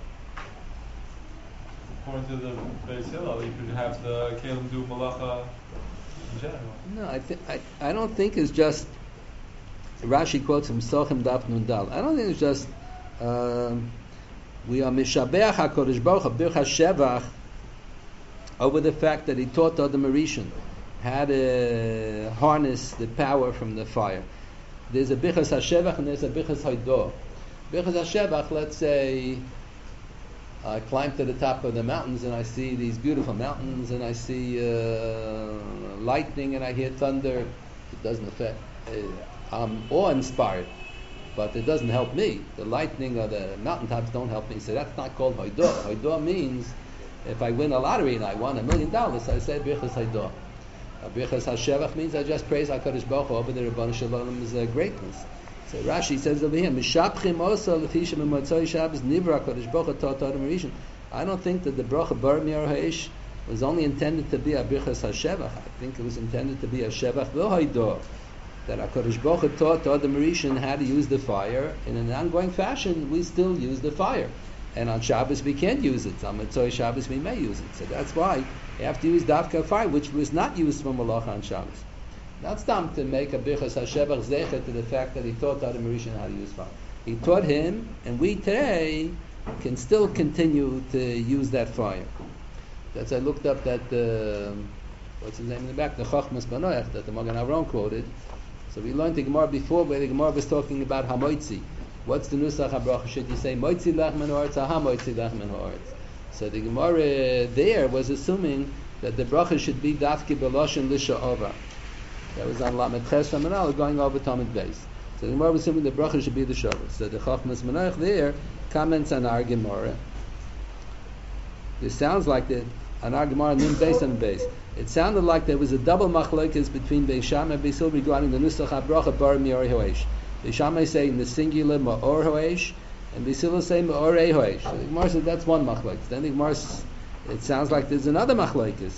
Speaker 3: According to the Beis Hillel, you could have the Kalim do Malacha in general.
Speaker 1: No, I, th- I, I don't think it's just Rashi quotes from Sochem Daf Nun Dal. I don't think it's just um, we are Mishabeach HaKodesh Baruch Hu Birch HaShevach over the fact that he taught Adam Rishon how to harness the power from the fire. There's a Birchas HaShevach and there's a Birchas Haidah. Birchas HaShevach, let's say I climb to the top of the mountains and I see these beautiful mountains and I see uh, lightning and I hear thunder. It doesn't affect, uh, I'm awe-inspired, but it doesn't help me. The lightning or the mountaintops don't help me. So that's not called Haidah. Haidah means if I win a lottery and I won a million dollars, I say Birchas Haidah. Birchas HaShevach means I just praise HaKadosh Baruch Hu over the Rebbeinu Shalom's uh, greatness. So Rashi says over here, Mishapchim also lefisha b'motzoi Shabbos nivra HaKadosh Baruch Hu taught Adam Rishon. I don't think that the bracha Bar Mior Ha'ish was only intended to be a Birchas HaShevach. I think it was intended to be a Shevach v'Haidah. That HaKadosh Baruch Hu taught Adam Rishon how to use the fire. In an ongoing fashion, we still use the fire. And on Shabbos we can't use it. On Motzoi Shabbos we may use it. So that's why you have to use Davka fire, which was not used for Malacha on Shabbos. That's time to make a Birchas HaShevach zecher to the fact that he taught Adam Rishon how to use fire. He taught him, and we today can still continue to use that fire. That's I looked up that uh, what's his name in the back, the Chochmas Banoach that the Magen Avraham quoted. So we learned the Gemara before where the Gemara was talking about Hamoitzi. What's the nusach habracha? Should you say moitzi lech min haaretz or hamoitzi lech min haaretz? So the Gemara there was assuming that the bracha should be dafki b'loshen lisha'ova. That was on Lamed Ches Samanal going over Talmud Beis. So the Gemara was assuming the bracha should be the Shabbos. So the Chachmas Menach there comments on our Gemara. It sounds like that on our Gemara Nun Beis and Beis. It sounded like there was a double machlokes between Beis Shammai and Beis Hillel regarding the Nusach HaBracha Bar Mior Hoesh. Beis Shammai say in the singular Ma'or Hoesh, and Beis Hillel say Ma'or Hoesh. So the Gemara said that's one machlokes. Then the Gemara, it sounds like there's another machlokes.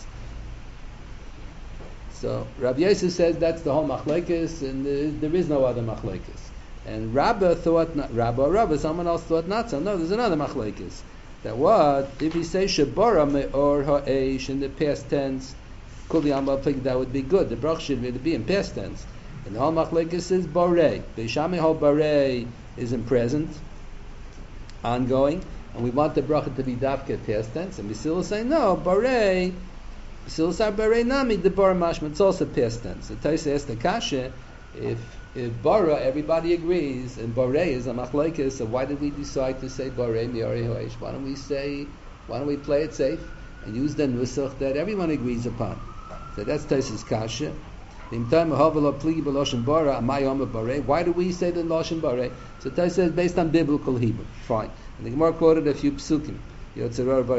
Speaker 1: So Rabbi Yosef says that's the whole machlekes, and there, there is no other machlekes. And Rabba thought not, Rabba or Rabba, someone else thought not so. No, there's another machlekes. That what if you say Shabara me'or ha'esh in the past tense, Kuli Amal that would be good. The brach should really be in past tense. And the whole machlekes is Borei. Beis Shammai whole Borei is in present, ongoing, and we want the bracha to be dafke past tense. And Beis saying no, Borei. Silsar Barei Nami the Bar Mashma. It's also past tense. The Taisa asked the Kasha if if Bara everybody agrees and Barei is a machlekes, so why did we decide to say Barei Miori Hoesh? Why don't we say why don't we play it safe and use the nusach that everyone agrees upon? So that's Taisa's Kasha. Why do we say the Lashon Barei? So Taisa is based on biblical Hebrew. Fine. And the Gemara quoted a few psukim. Fine. So the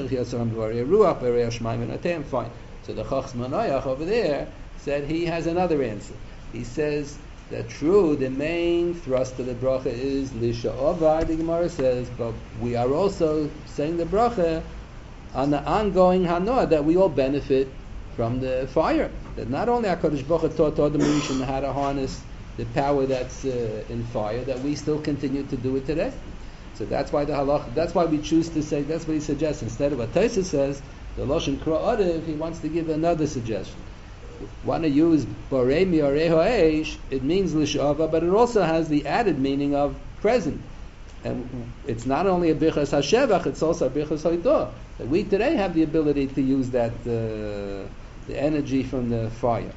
Speaker 1: Chachmas Menach over there said he has another answer. He says that true, the main thrust of the bracha is Lisha Ovar, the Gemara says, but we are also saying the bracha on the ongoing Hanoah that we all benefit from the fire. That not only HaKadosh Baruch Hu taught Adam Rishon how to harness the power that's uh, in fire, that we still continue to do it today. So that's why the halach. That's why we choose to say. That's what he suggests instead of what Taisa says. The Lashon Kra'adev, he wants to give another suggestion. Want to use Borei Miorei Hoesh? It means Lishava, but it also has the added meaning of present. And it's not only a Birchas HaShevach, it's also a Birchas HaIdah. That we today have the ability to use that uh, the energy from the fire.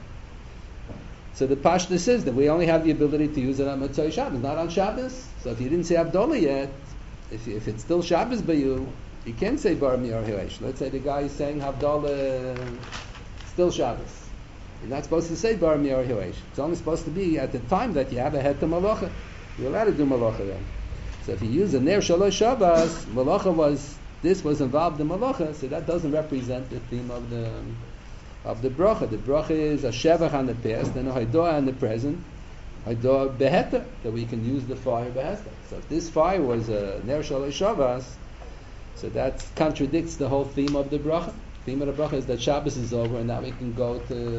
Speaker 1: So the Pashtus says that we only have the ability to use it on Motzei Shabbos, not on Shabbos. So if you didn't say Havdalah yet, if, if it's still Shabbos by you, you can say Bar Mior Hoesh. Let's say the guy is saying Havdalah, still Shabbos. You're not supposed to say Bar Mior Hoesh. It's only supposed to be at the time that you have a het to Malacha. You're allowed to do Malacha then. So if you use a Ner Shalosh Shabbos, Malacha was, this was involved in Malacha, so that doesn't represent the theme of the of the bracha. The bracha is a Shevach on the past and a Haidah on the present. Haidah Beheta, that we can use the fire Beheta. So if this fire was a Ner Shalosh Shabbos, so that contradicts the whole theme of the bracha. The theme of the bracha is that Shabbos is over and now we can go to,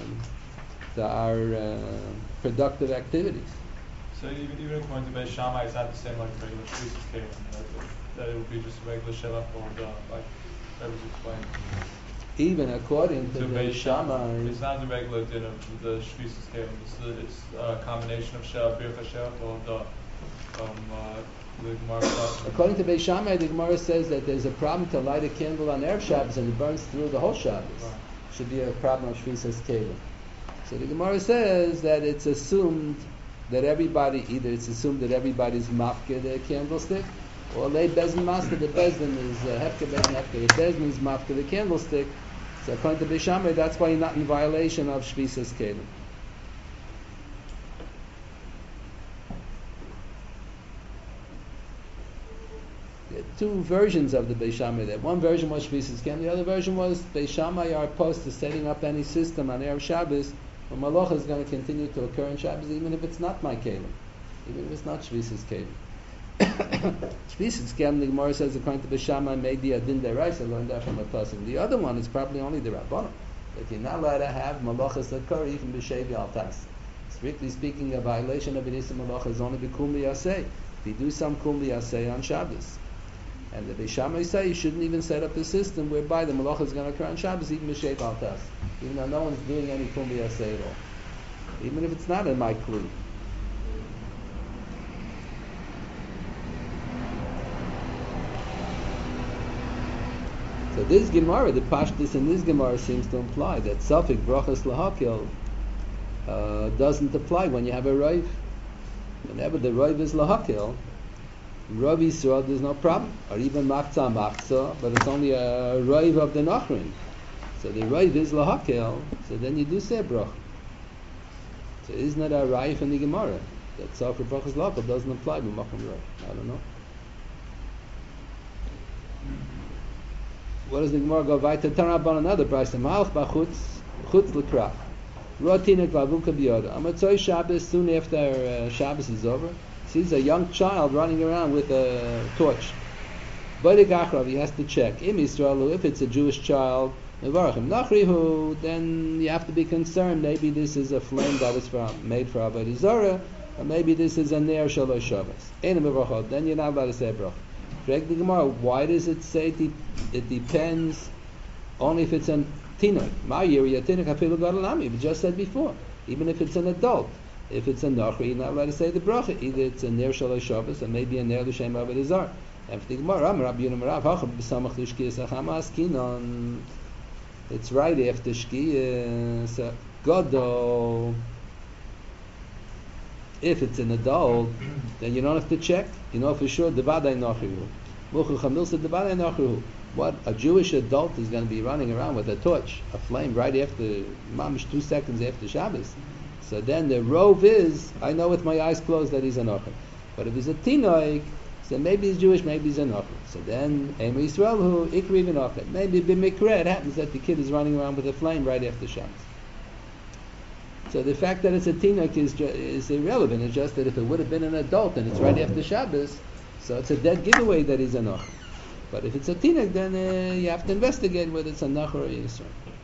Speaker 1: to our uh, productive activities.
Speaker 3: So even, even according to Beis Shammai, it's not the same like the regular Shvisus Kalim. That, that it would be just a regular Shevach or the, like that was explained.
Speaker 1: Even according to, to Beis Shammai,
Speaker 3: it's not the regular din of the Shvisus Kalim. It's, the, it's a combination of Shevach, Bircha Shevach, or the um, uh, the Gemara.
Speaker 1: According to Beis Shammai, the Gemara says that there's a problem to light a candle on Erev Shabbos and it burns through the whole Shabbos. Right. Should be a problem of Shvisus Kalim. So the Gemara says that it's assumed that everybody, either it's assumed that everybody's mafke the candlestick, or lay bezin master, the bezin is hefke bezin hefke, the bezin is mafke the candlestick. So according to Beis Shammai, that's why you're not in violation of Shvisus Kalim. There are two versions of the Beis Shammai there. One version was Shvisus Kalim, the other version was Beis Shammai are opposed to setting up any system on Erev Shabbos. Well, Malacha is going to continue to occur in Shabbos even if it's not my Kalim, even if it's not Shvisus Kalim. Shvisus Kalim, the Gemara says, according to Beis Shammai, made the Adin Deraisa, learned that from a person. The other one is probably only the Rabbanon, that you're not allowed to have Malachas occur even B'Shevi Altas. Strictly speaking, a violation of Idisa Malacha is only B'Kum B'Yaseh. If you do some Kum B'Yaseh on Shabbos. And the Beis Shammai say you shouldn't even set up a system whereby the Malacha is going to occur on Shabbos, even B'Shev Altas. Even though no one's doing any Kum B'Yaseh at all. Even if it's not in my Kli. So this Gemara, the Pashtus in this Gemara seems to imply that Safik Brachas Lahakil uh, doesn't apply when you have a Raiv. Whenever the Raiv is Lahakil, Rav Yisrael, there's no problem. Or even Machza Machza, but it's only a Raiv of the Nachrin. So the Raiv is Lahakil, so then you do say Brach. So isn't that a raya from the Gemara that Sofer Brachas Lakel doesn't apply with Makom Roy? I don't know. What does the Gemara go weiter? Turn up on another price. Malch b'chutz chutz l'krach. Rotinek v'avuka b'yoda. Amatzoi Shabbos, soon after uh, Shabbos is over, sees a young child running around with a torch. B'odek achrav, he has to check. Im Yisrael, if it's a Jewish child, mevarachim nachrihu, then you have to be concerned. Maybe this is a flame that was from, made for Avodah Zarah, or maybe this is a ner shalosh Shabbos. Ein mevarachot, then you're not allowed to say a bracha. Correct the Gemara, why does it say it, it depends only if it's a tinok? My area tinok afilu gadolami. We just said before, even if it's an adult, if it's a nachri, you're not allowed to say the bracha. Either it's a ner shalosh Shabbos, or maybe a ner l'shem Avodah Zarah. And for the Gemara, Rabbi Yonah Rav Hacham b'samach l'shkiyas hachamas kinon. It's right after shkiyas. So gadol. If it's an adult, then you don't have to check. You know for sure, Devadai Nachrihu. Muchu Chamil said Devadai Nachrihu. What? A Jewish adult is going to be running around with a torch, a flame, right after, mamish two seconds after Shabbos. So then the rove is, I know with my eyes closed that he's a Nachri. But if he's a Tinoik, so maybe he's Jewish, maybe he's a Nachri. So then, Eim Yisrael who, Ikri v'Nachri. Maybe b'mikra, it happens that the kid is running around with a flame right after Shabbos. So the fact that it's a tinok is ju- is irrelevant. It's just that if it would have been an adult and it's right after Shabbos, so it's a dead giveaway that he's a noch. But if it's a tinok, then uh, you have to investigate whether it's a noch or a yisrael.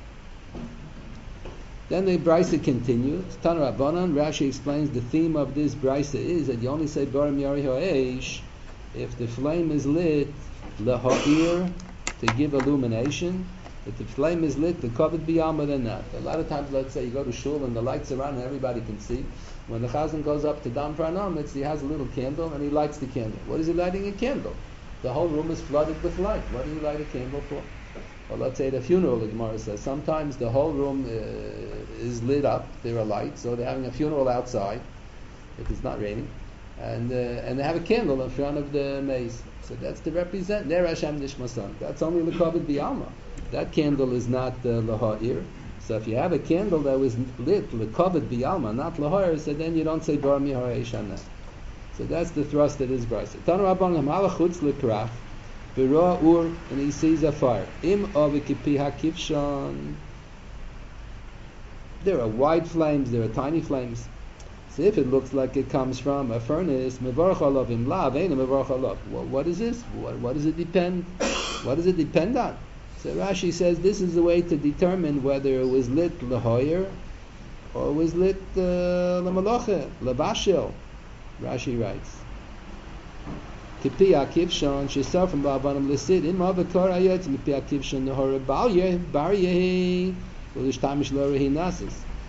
Speaker 1: Then the brisa continues. Tana Rabbanan, Rashi explains the theme of this brisa is that you only say barim yari ha'esh if the flame is lit laha'ir to give illumination. If the flame is lit, the covered biyama, then not. A lot of times, let's say you go to shul and the lights are on and everybody can see. When the chazan goes up to dam pranam, he has a little candle and he lights the candle. What is he lighting a candle? The whole room is flooded with light. What do you light a candle for? Or let's say at a funeral, the Gemara says, sometimes the whole room uh, is lit up, there are lights, so they're having a funeral outside, if it's not raining, and uh, and they have a candle in front of the maze. So that's to represent, Ner Hashem Nishmasan. That's only l'kavod b'yalma. That candle is not uh, laha'ir. So if you have a candle that was lit l'kavod b'yalma, not laha'ir, so then you don't say bar mihar eishanah. So that's the thrust of this verse. Tanu Rabban Hamala chutz l'krach, v'roa ur, and he sees a fire. Im avikipi hakivshan. There are wide flames, there are tiny flames. So if it looks like it comes from a furnace, mevarach alav im lav, ain't mevarach alav. Well, what is this? What, what does it depend? What does it depend on? So Rashi says this is the way to determine whether it was lit lehoyer or it was lit lemaloche, lebashel. Rashi writes, Kipi akivshon shesar from ba'abanim lesid im avakar ayat mipi akivshon nehora balye barye ulishtamish lorehi nasis.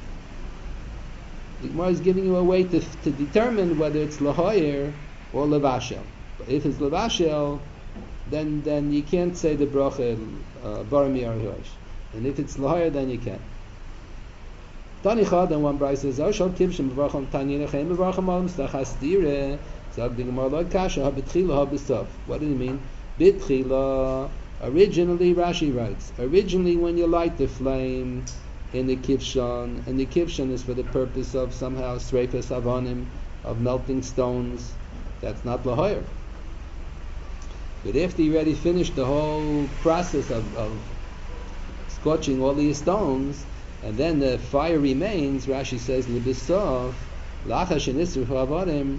Speaker 1: The Gemara is giving you a way to to determine whether it's lehoyer or levashel. But if it's levashel, then then you can't say the bracha barmi or yosh. And if it's lehoyer, then you can. Tanichad and one brayse says, "Oshal kivshim b'varcham tanina chem b'varcham alam stachastire." Zog the Gemara lo kasha ha b'tchila ha b'sof. What does it mean? B'tchila. Originally, Rashi writes, originally when you light the flame in the kivshan, and the kivshan is for the purpose of somehow sreifas avonim, of melting stones. That's not lahoyer. But after you already finished the whole process of, of scorching all these stones, and then the fire remains, Rashi says, Libisov, Lachash and Isru Havarim.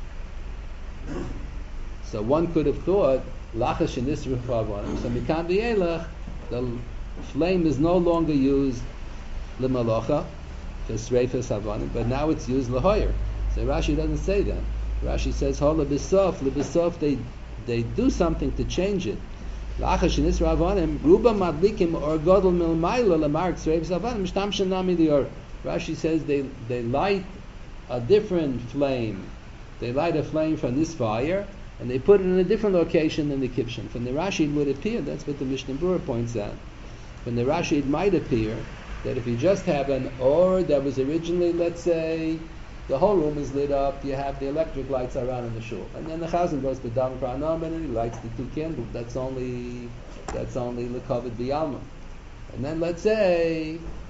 Speaker 1: So one could have thought, Lachash and Isru Havarim. So Mikan V'Elach, the flame is no longer used Limalocha, for Sreifas Havarim, but now it's used Lahoyer. So Rashi doesn't say that. Rashi says, Ho Libisov, Libisov, they, they do something to change it. Lachash and Isra Avanim, Ruba Madlikim or Godel Milmaila Lamark Sreivs Avanim, Shtam Shanami Dior. Rashi says they they light a different flame. They light a flame from this fire and they put it in a different location than the Kivshan. From the Rashi it would appear, that's what the Mishnah Berurah points out. From the Rashi it might appear that if you just have an or that was originally, let's say, the whole room is lit up, you have the electric lights around in the shul. And then the chazan goes to Dam Pranam and he lights the two candles. That's only that's only l'kavod b'yalma. And then let's say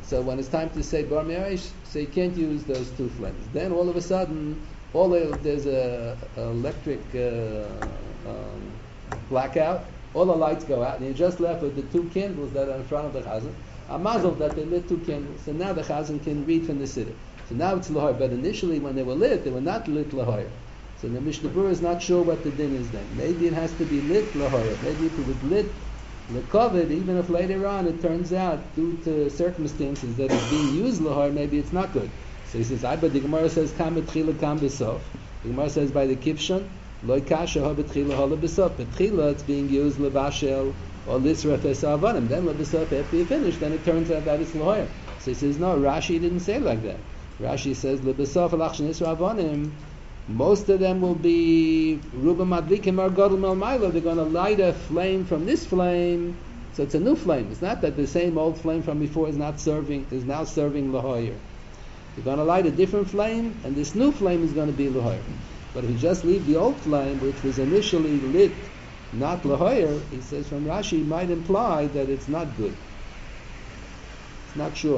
Speaker 1: So when it's time to say Bar Me'arish, so you can't use those two flames. Then all of a sudden, all the, there's a, a electric uh, um, blackout. All the lights go out, and you're just left with the two candles that are in front of the chazan. A mazel that they lit two candles, and now the chazan can read from the siddur. So now it's lahoyer, but initially when they were lit, they were not lit lahoyer. So the Mishnah Berurah is not sure what the din is then. Maybe it has to be lit lahoyer. Maybe if it was lit lekovid, even if later on it turns out, due to circumstances that it's being used lahoyer, maybe it's not good. So he says, I but the Gemara says, kam betchila kam besof. The Gemara says by the kipshon, loy kasha ha betchila ha lebesof. Betchila it's being used levashel or lisraf esavanim. Then lebesof after you finish, then it turns out that it's lahoyer. So he says, no, Rashi didn't say like that. Rashi says, lebesof alachshin esavanim. Most of them will be ruba madlikim or gadol mel maila. They're going to light a flame from this flame, so it's a new flame. It's not that the same old flame from before is not serving, is now serving lahoyer. You're going to light a different flame, and this new flame is going to be lahoyer. But if you just leave the old flame, which was initially lit, not lahoyer, he says from Rashi, might imply that it's not good. It's not sure.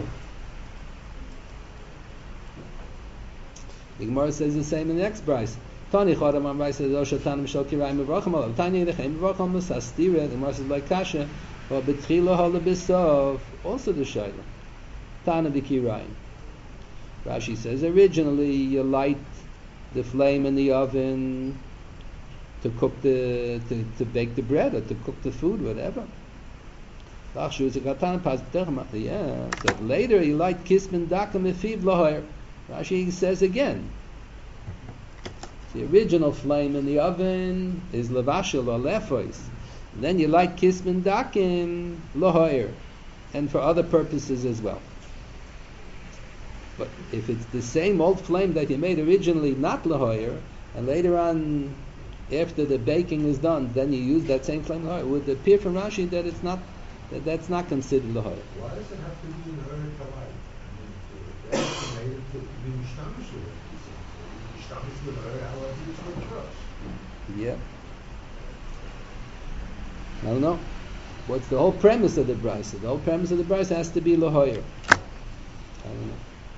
Speaker 1: The Gemara says the same in the next price. Tani Chodam Amrai says, Osha Tanim Shal Kirayim Mevracham Olav. Tani Yedechem Mevracham Masastira. The Gemara says, like Kasha, or Betchila Hala Bisov. Also the Shaila. Tana B'Kirayim. Rashi says, originally you light the flame in the oven to cook the, to, to bake the bread or to cook the food, whatever. Yeah, so later you light Kismin Dakam Efiv Lahoyer. Rashi says again, the original flame in the oven is levashel or lefois. Then you light kismin dakim lahoyer, and for other purposes as well. But if it's the same old flame that you made originally not lahoyer, and later on, after the baking is done, then you use that same flame lahoyer, it would appear from Rashi that it's not, that that's not considered lahoyer.
Speaker 2: Why does it have to be in order to light? They estimated to be mishtamish with it. Mishtamish with her, however it's going to trust.
Speaker 1: Yeah. I don't know. What's the whole premise of the brisa? The whole premise of the brisa has to be lahoyer. I don't know.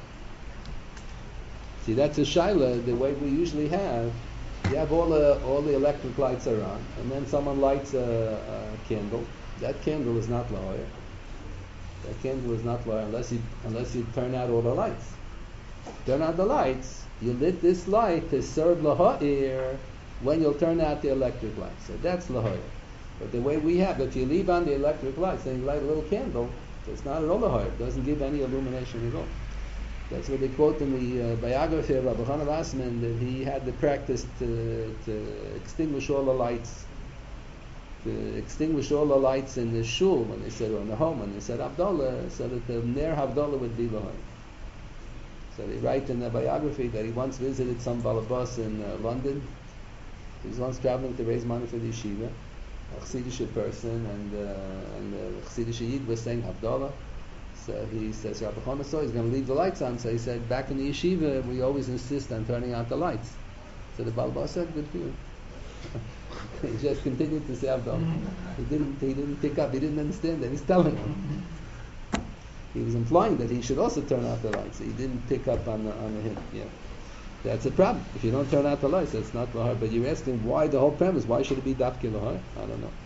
Speaker 1: See, that's a shaila, the way we usually have. You have all the all the electric lights are on, and then someone lights a, a candle. That candle is not lahoyer. That candle is not lahoyer unless you unless you turn out all the lights. Turn out the lights. You lit this light to serve lahoyer when you'll turn out the electric lights. So that's lahoyer. But the way we have, if you leave on the electric lights and you light a little candle, it's not at all lahoyer. It doesn't give any illumination at all. That's what they quote in the uh, biography of Rabbi Chana Vassman, that he had the practice to, to extinguish all the lights, to extinguish all the lights in the shul when they said, or in the home when they said Havdalah, so that the Ner Havdalah would be lahoyer. So they write in the biography that he once visited some balabas in uh, London. He was once traveling to raise money for the yeshiva, a Chassidish person, and uh, and the Chassidish Yid was saying Havdalah. So he says, Rabbi Chana saw he's going to leave the lights on. So he said, back in the yeshiva, we always insist on turning out the lights. So the balabas said, good for you. He just continued to say Havdalah. He didn't, he didn't pick up, he didn't understand that. He's telling him. He was implying that he should also turn out the lights. He didn't pick up on the, on the hint. Yeah. That's a problem. If you don't turn out the lights, it's not lahar. But you're asking why the whole premise, why should it be dafki lahar? I don't know.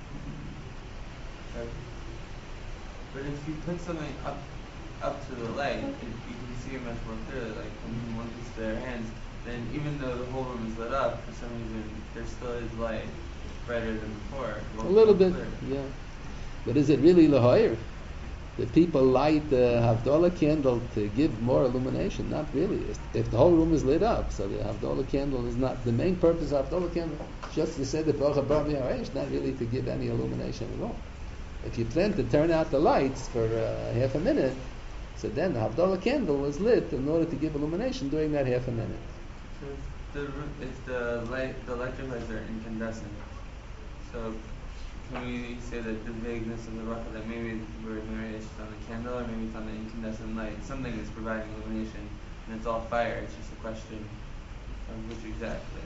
Speaker 4: But if you put something up up to the light, it, you can see it much more clearly. Like when one puts their hands, then even though the whole room is lit up, for some reason there still is light brighter than before.
Speaker 1: A little bit, clear. Yeah. But is it really lahar? The people light the Havdalah candle to give more illumination. Not really. If the whole room is lit up, so the Havdalah candle is not, the main purpose of Havdalah candle, just to say the Baruch Haba B'Ha'arish, not really to give any illumination at all. If you plan to turn out the lights for uh, half a minute, so then the Havdalah candle is lit in order to give illumination during that half a minute.
Speaker 4: So if the, if the light, the electric lights are incandescent, so can we say that the vagueness of the rocket, that maybe we're maybe it's on the candle or maybe it's on the incandescent light, something is providing illumination, and it's all fire, it's just a question of which exactly.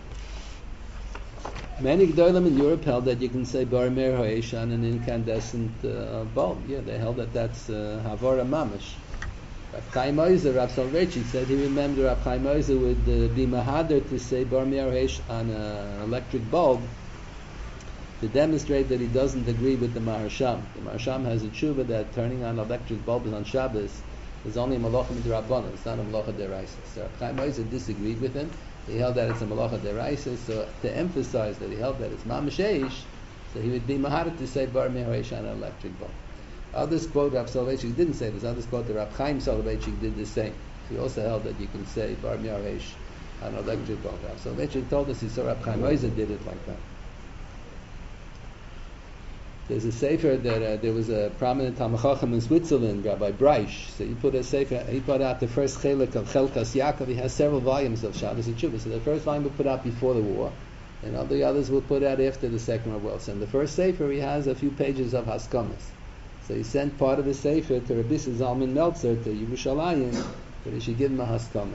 Speaker 1: Many Gdolim in Europe held that you can say Bar Mer Ha'esh on an incandescent uh, bulb. Yeah, they held that that's uh, Havara Mamish. Rav Chaim Oizer, Rav Soloveitchik said he remembered Rav Chaim Oizer would uh, be mahader to say bar mi'aresh on an electric bulb to demonstrate that he doesn't agree with the Maharsham. The Maharsham has a tshuva that turning on electric bulbs on Shabbos is only a malacha midrabanan. It's not a malacha deraisa. So Rav Chaim Oizer disagreed with him. He held that it's a malacha deraisa. So to emphasize that he held that it's mamash eish, so he would be mahader to say bar mi'aresh on an electric bulb. Others quote Rav Soloveitchik didn't say this. Others quote that Rav Chaim Soloveitchik did the same. He also held that you can say bar mi'aresh on an electric bulb. Rav Soloveitchik told us he saw Rav Chaim Oizer did it like that. There's a sefer that uh, there was a prominent Talmid Chacham in Switzerland, Rabbi Breish. So he put a sefer. He put out the first chelik of Chelkas Yaakov. He has several volumes of Shabbos and Tshuva. So the first volume was put out before the war, and all the others were put out after the Second World War. So in the first sefer, he has a few pages of Haskamas. So he sent part of the sefer to Rabbi Zalman Meltzer to Yerushalayim, that he should give him a Haskama.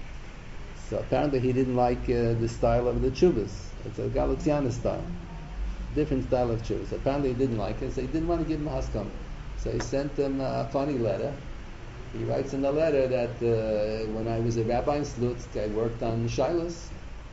Speaker 1: So apparently he didn't like uh, the style of the Tshuvas. It's a Galiciana style. Different style of Tshuvas. So apparently he didn't like it, so he didn't want to give him a Haskama. So he sent him a funny letter. He writes in the letter that uh, when I was a rabbi in Slutsk, I worked on Shilas,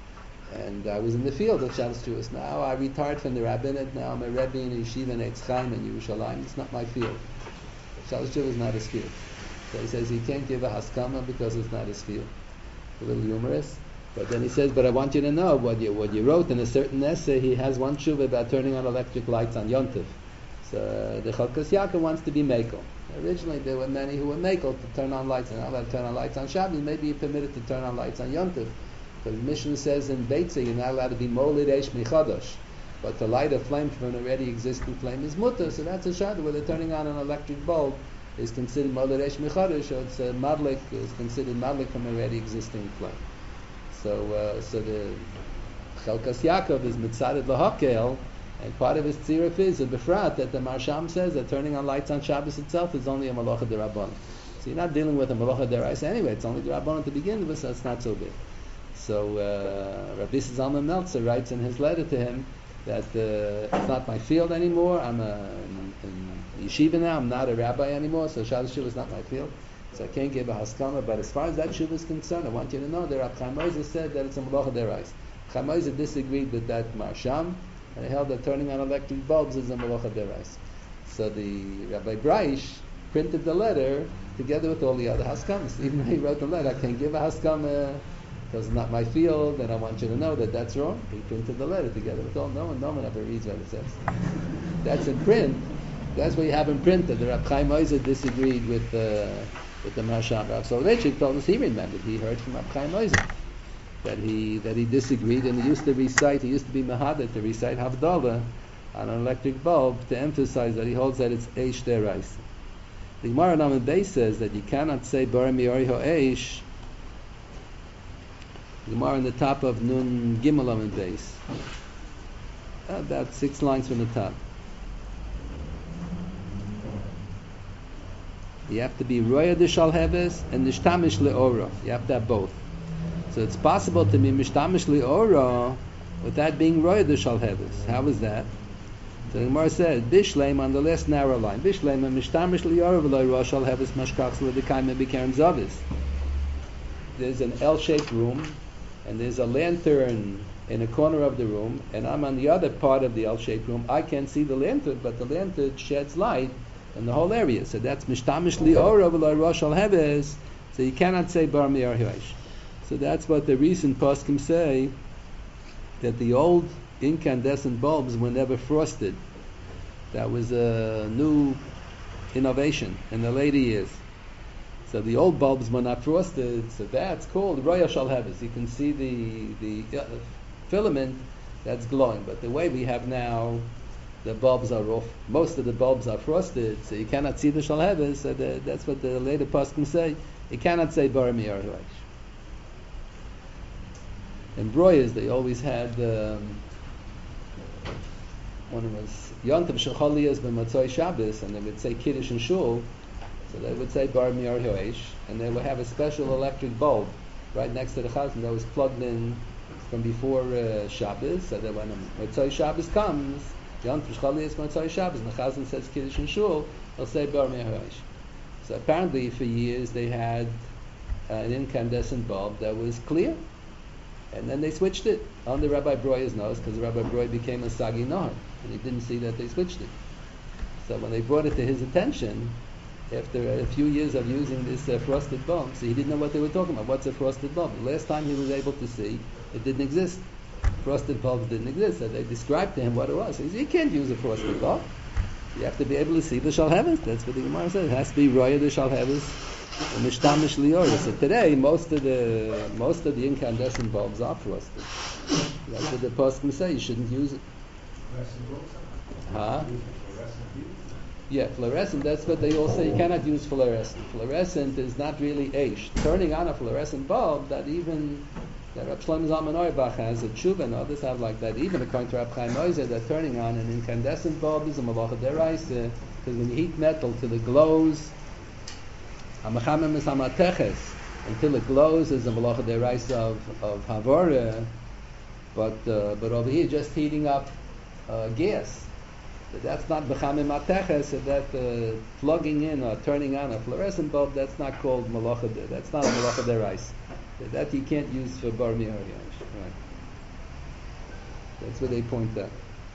Speaker 1: and I was in the field of Shabbos Tshuvas. Now I retired from the rabbinate. Now I'm a rebbe in Yeshiva in Eitz Chaim in Yerushalayim. It's not my field. Shabbos Tshuvas is not his field. So he says he can't give a Haskama because it's not his field. A little humorous. But then he says, but I want you to know what you what you wrote in a certain essay. He has one tshuva about turning on electric lights on Yom Tov. So uh, the Chelkas Yaakov wants to be Mekel. Originally there were many who were Mekel to turn on lights, and now allowed to turn on lights on Shabbos. Maybe you're permitted to turn on lights on Yom Tov. Because the Mishnah says in Beitzah you're not allowed to be Molid Eish Michadosh. But to light a flame from an already existing flame is mutter. So that's a shada where they're turning on an electric bulb is considered Molid Eish Michadosh, or it's a madlik, is considered madlik from an already existing flame. So, uh, so the Chelkas Yaakov is mitzadet lahakel, and part of his tziruf is a befrat that the Marsham says that turning on lights on Shabbos itself is only a malacha derabbanan. So you're not dealing with a malacha deraisa anyway. It's only derabbanan to begin with, so it's not so big. So uh, Rabbi Zalman Meltzer writes in his letter to him that uh, it's not my field anymore. I'm a in, in yeshiva now. I'm not a rabbi anymore. So Shabbos Shuvah is not my field. So I can't give a haskama, but as far as that shuvah is concerned, I want you to know that Rav Chaim Oizer said that it's a malacha derais. Chaim Oizer disagreed with that marsham, and he held that turning on electric bulbs is a malacha derais. So the Rabbi Breish printed the letter together with all the other haskamas. Even though he wrote the letter, I can't give a haskama because it's not my field, and I want you to know that that's wrong. He printed the letter together with all. No one, no one ever reads what it says. That's in print. That's what you have in print. That the Rav Chaim Oizer disagreed with. Uh, With the Marsham. Rav Soloveitchik told us he remembered. He heard from Rav Chaim Oizer that he that he disagreed, and he used to recite. He used to be Mahader to recite Havdalah on an electric bulb to emphasize that he holds that it's Eish Derais. The Gemara in Amud Beis says that you cannot say Bar Mi'ori Ho Eish. The Gemara on the top of Nun Gimel Amud Beis, about six lines from the top. You have to be roya de shalheves and nishtamish leora. You have to have both. So it's possible to be mishtamish leora without being roya de shalheves. How is that? So the Gemara said, Bishleim on the last narrow line. Bishleim and mishtamish leora v'loy roya shalheves mashkachs l'dekayim b'kerem zavis. There's an L-shaped room, and there's a lantern in a corner of the room, and I'm on the other part of the L-shaped room. I can't see the lantern, but the lantern sheds light in the whole area. So that's mishtamish li'ora v'loy rosh al hebes. So you cannot say bar mi'or hi'osh. So that's what the recent poskim say, that the old incandescent bulbs were never frosted. That was a new innovation in the later years. So the old bulbs were not frosted. So that's called rosh al hebes. You can see the the uh, filament that's glowing. But the way we have now, the bulbs are off. Most of the bulbs are frosted, so you cannot see the shalheves. So the, that's what the later poskim say. You cannot say bar mi'or hi'osh. In broyas, they always had um, when it was Yom Tov Shecholiyas b'Matzoi Shabbos, and they would say Kiddush and Shul, so they would say bar mi'or hi'osh, and they would have a special electric bulb right next to the chazan that was plugged in from before uh, Shabbos, so that when Matzoi Shabbos comes, Yom Tov Shecholiyas Matzoi Shabbos, and the chazan says Kiddush and Shul, they'll say bar mi'or hi'osh. So apparently for years they had uh, an incandescent bulb that was clear, and then they switched it under Rabbi Breuer's nose because Rabbi Breuer became a Sagi Nahar, and he didn't see that they switched it. So when they brought it to his attention, after a few years of using this uh, frosted bulb, so he didn't know what they were talking about. What's a frosted bulb? The last time he was able to see, it didn't exist. Frosted bulbs didn't exist, so they described to him what it was. So he said, you can't use a frosted bulb. You have to be able to see the Shalhevis. That's what the Gemara says. It has to be Roya the Shalhevis and Mishtamish Liora. So today, most of the most of the incandescent bulbs are frosted. That's what the Poskim say. You shouldn't use it. Huh? Yeah, fluorescent. That's what they all say. You cannot use fluorescent. Fluorescent is not really Aish. Turning on a fluorescent bulb, that even that Reb Shlomo Zalman Auerbach has a tshuva, and others have like that. Even according to Reb Chaim Ozer, that turning on an incandescent bulb is a malacha deraisa, because when you heat metal till it glows, hamachamim is hamateches, until it glows is a malacha deraisa of of havora, but uh, but over here just heating up uh, gas. But that's not b'chamim mateches, so that uh, plugging in or turning on a fluorescent bulb, that's not called malacha. That's not a malacha deraisa. That you can't use for bar mitzvah. Right. That's what they point out.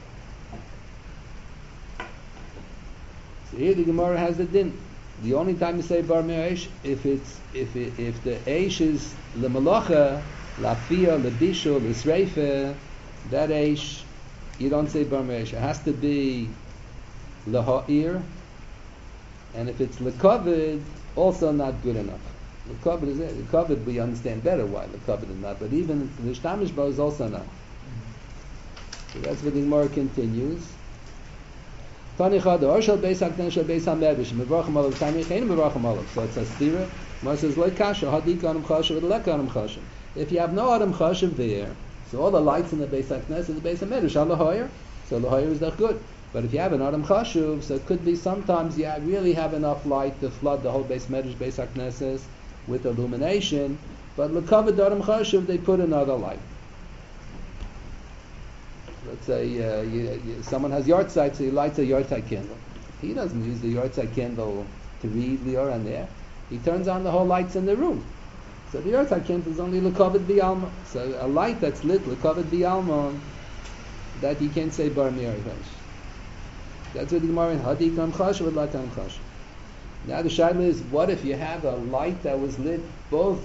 Speaker 1: So here the Gemara has the din. The only time you say bar mitzvah, if it's if it, if the eish is le malacha, la fia, le bishu, le sreife, that eish you don't say bar mitzvah. It has to be le ha'ir, and if it's le kavod, also not good enough. The covered is it. The covered we understand better why the covered is not, but even the shtamish bar is also not. So that's what the Gemara continues. Tanicha the orshal beis hakdan shel beis hamedrash mevarchim alav tani chein mevarchim alav. So it's a stira. Gemara says lo kasha hadik adam chashav v'lek adam chashav. If you have no adam chashav there, so all the lights in the beis hakdan is the beis hamedrash al lahoyer. So lahoyer is that good. But if you have an adam chashuv, so it could be sometimes you really have enough light to flood the whole beis medrash beis hakneses with illumination, but l'kavod adam chashuv they put another light. Let's say uh, you, you, someone has yahrzeit, so he lights a yahrzeit candle. He doesn't use the yahrzeit candle to read the Oran there. He turns on the whole lights in the room. So the yahrzeit candle is only l'kavod b'alma. So a light that's lit l'kavod b'alma, that you can't say bar mi'arish. That's what the Gemara in Hadik am chashuv and Lak am chashuv. Now the shaila is, what if you have a light that was lit both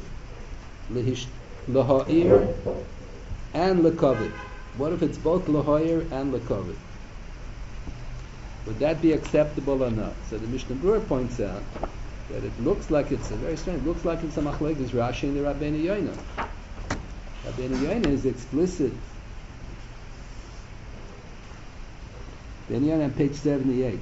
Speaker 1: l'ha'ir and l'kavod? What if it's both l'ha'ir and l'kavod? Would that be acceptable or not? So the Mishnah Berurah points out that it looks like it's a very strange. It looks like it's a machlekes Rashi and the Rabbeinu Yoina. Rabbeinu Yoina is explicit. Rabbeinu Yoina on page seventy-eight.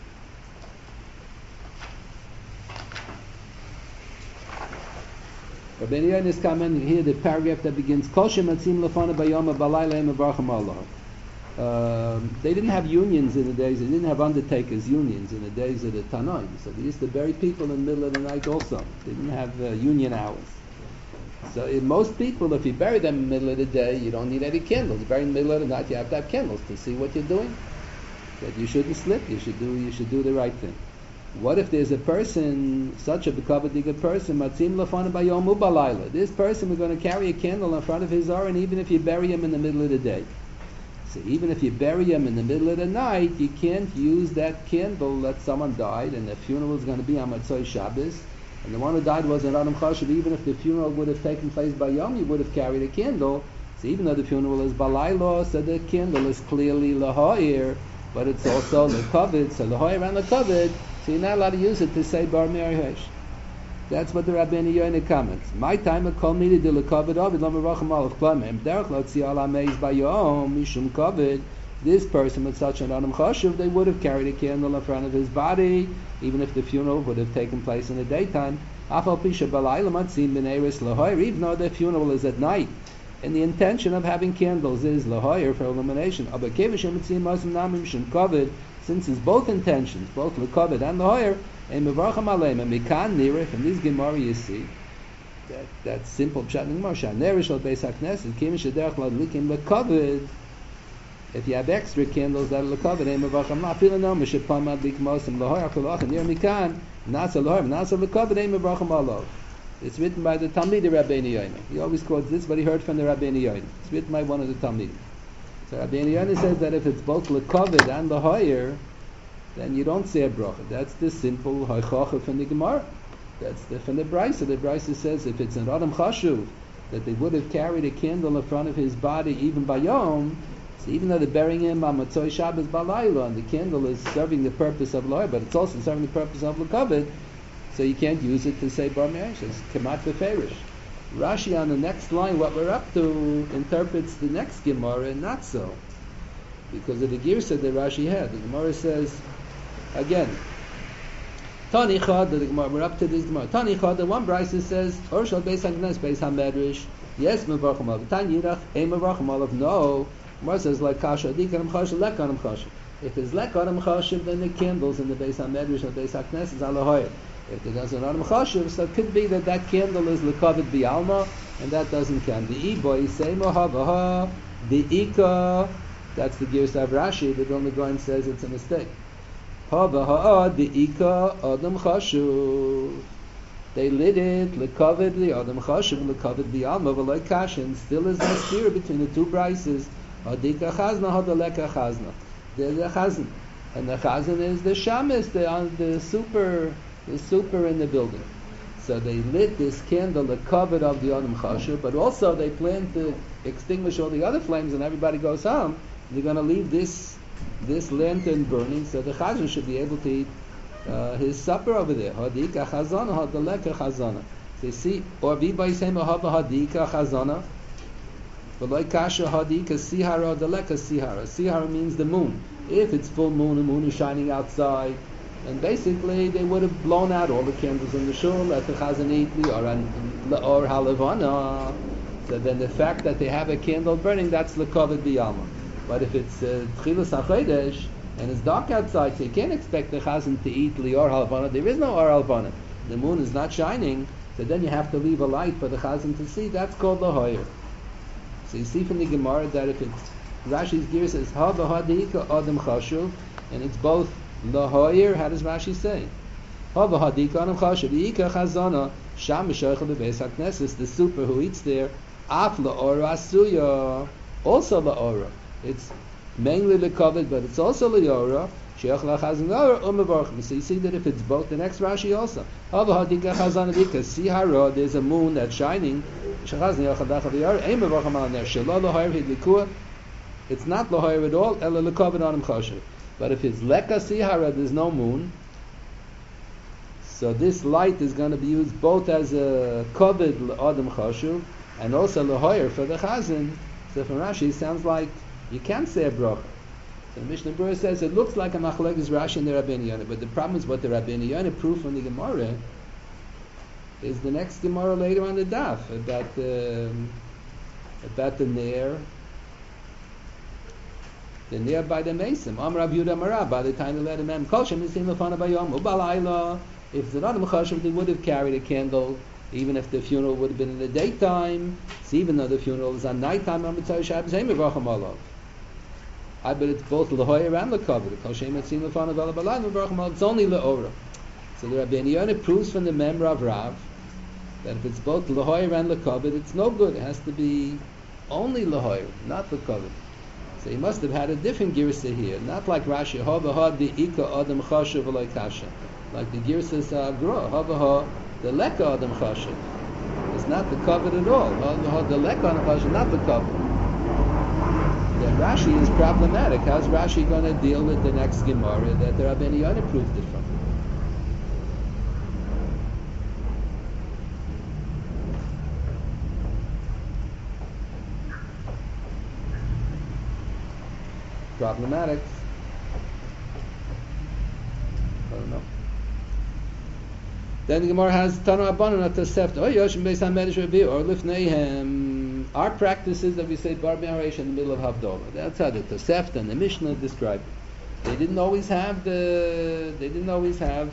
Speaker 1: Rabbeinu Yoina is commenting here the paragraph that begins Kol shematzim lefana bayom balayla mevarchim Allah. Um, they didn't have unions in the days. They didn't have undertakers unions in the days of the Tanoim. So they used to bury people in the middle of the night also. They didn't have uh, union hours. So in most people, if you bury them in the middle of the day, you don't need any candles. You bury in the middle of the night, you have to have candles to see what you're doing. That you shouldn't slip. You should do. You should do the right thing. What if there's a person, such a bekavadiga person, matzim lefana bayom ubalayla? This person, we're going to carry a candle in front of his aron, even if you bury him in the middle of the day. So even if you bury him in the middle of the night, you can't use that candle that someone died, and the funeral is going to be on Matzoi Shabbos, and the one who died was an Adam Chashuv. Even if the funeral would have taken place by Yom, you would have carried a candle. So even though the funeral is balayla, so the candle is clearly lahoir, but it's also lekavod, so lahoir and lekavod. So you're not allowed to use it to say bar mi'arish. That's what the Rabbeinu Yoina comments. My time of kol midi de lekavod ovid lo merachim alach klamim derech lo tzi ala meiz bayom mishum kavod. This person with such an adam chashuv, they would have carried a candle in front of his body, even if the funeral would have taken place in the daytime. Afal pisha balayla matzim b'neiris lahoir, even though the funeral is at night, and the intention of having candles is lahoir for illumination. Aber kevishim matzim masim namim mishum kavod. Since it's both intentions, both lekavod and lahoir, and mevarchim aleim, and mikan nirich, and this Gemara you see, that that simple pshat in Gemara, nerish al beis hakneses, kim shederach ladlikim lekavod. If you have extra candles that are l'kavod, ein mevarchim alav. Afilu no mishapam madlik mosim lahoyer kulachin nir mikan nasa lahoyer nasa l'kavod ein mevarchim alav. It's written by the Talmidei Rabbeinu Yonah. He always quotes this, but he heard from the Rabbeinu Yonah. It's written by one of the Talmidim. So Rabbeinu Yonah says that if it's both l'kavod and lahoyer, then you don't say a bracha. That's the simple haichacha from the Gemara. That's the, from the Brisa. The Brisa says if it's an Adam Chashuv, that they would have carried a candle in front of his body even by Yom, so even though they're burying him on Matzoi Shabbos Balayla, and the candle is serving the purpose of Loy, but it's also serving the purpose of L'Kavod, so you can't use it to say Bar Me'esh. It's Kemat Beferish. Rashi on the next line, what we're up to, interprets the next Gemara, not so. Because of the Girsa that Rashi had. The Gemara says, again, Tani Chad, the Gemara, we're up to this Gemara. Tani Chad, the one Brisa says, Orshal Beis HaGnes, Beis HaMedrash, yes, Mevarchim Alav. Tan Yirach, Ein Mevarchim Alav, no. Gemara says, like Kasha, Dikanim Chashiv, Lekanim Chashiv. If there's Lekanim Chashiv, then the candles in the Beis HaMedrash and Beis HaKnes is Alahoyer. If there doesn't Adam Chashiv, so it could be that that candle is L'Kavod B'Alma, and that doesn't count. The Iboy, Seimo Havaha, the Ika, that's the Girsa of Rashi, the Vilna Gaon says it's a mistake. Havaha, the Ika, Adam Chashuv. They lit it, L'Kavod, the Adam Chashuv, L'Kavod B'Alma, V'loi Kashin, still is no spirit between the two Brises. Hadika Chazna, Hadaleka Chazna. There's the Chazan. And the Chazan is the Shamis, the, uh, the super... the super in the building. So they lit this candle, the covered of the Adam Chashuv, but also they plan to extinguish all the other flames and everybody goes home. They're going to leave this this lantern burning, so the Chazan should be able to eat uh, his supper over there. Hadika chazana, hadaleka chazana. So you see, or v'bay sema haba hadika chazana, v'loi kasha hadika sihara, hadaleka sihara. Sihara means the moon. If it's full moon, the moon is shining outside, and basically they would have blown out all the candles in the shul, let the chazan eat or halavana. So then the fact that they have a candle burning, that's l'kavod b'yalma. But if it's tchilas uh, hachodesh and it's dark outside, so you can't expect the chazan to eat lior halavana. There is no or halavana. The moon is not shining, so then you have to leave a light for the chazan to see. That's called lahoyer. So you see from the Gemara that if it's Rashi's gear says ha v'hadika adam chashuv, and it's both lahoyer. How does Rashi say? Ha v'hadika adam chashuv v'ika chazana sham b'shoichel b'beis hakneses. The super who eats there af la'ora asuya, also la'ora. It's mainly l'kavod, but it's also la'ora. Sheich la'chazan la'ora u'mevarchim. So you see that if it's both, the next Rashi also ha v'hadika chazana v'ika sihara. There's a moon that's shining. Shechazan yachadacha v'yara ein mevarchim al ner shelo lahoyer hidlikua. It's not lahoyer at all, ela l'kavod adam chashuv. But if it's leka sihara, there's no moon. So this light is going to be used both as a kavod adam chashuv and also lahoyer for the chazan. So from Rashi, it sounds like you can't say a bracha. So the Mishnah Berurah says it looks like a machlokes Rashi and the Rabbeinu Yonah, but the problem is what the Rabbeinu Yonah proved from the Gemara is the next Gemara later on the daf about the about the Ner. The near by the Mesim. Amar Rav Yehuda Amar, by the time they let him in, Kol Shem Nisim Lefanav Bayom Ubalayla. If the Adam Chashuv, they would have carried a candle, even if the funeral would have been in the daytime. So even though the funeral is on nighttime, on Mitzvah Shabbos, Ein Mevarchim Alav. I bet it's both Lahoyer and L'Kavod. Kol Shem Nisim Lefanav Bayom Mevarchim Alav. It's only Le'ora. So the Rabbeinu Yonah proves from the Memra of Rav that if it's both Lahoyer and L'Kavod, it's no good. It has to be only Lahoyer, not L'Kavod. So he must have had a different girsa here, not like Rashi, Havaha the Ika Adam Chashuv v'loi Kasha, like the girsas Agra, Havaha the Leka Adam Chashuv. It's not the covet at all. Havaha the Leka Adam Chashuv, not the covet. Then Rashi is problematic. How's Rashi going to deal with the next Gemara that the Rabbeinu Yonah proved it from? Problematic. I don't know. Then the Gemara has Tana Abanon at Tosefta. Oh, Yoshim Beis HaMedrash Revi or Lifneihem. Our practice is that we say Bar Me'aresh in the middle of Havdalah. That's how the Tosefta and the Mishnah describe it. They didn't always have the. They didn't always have.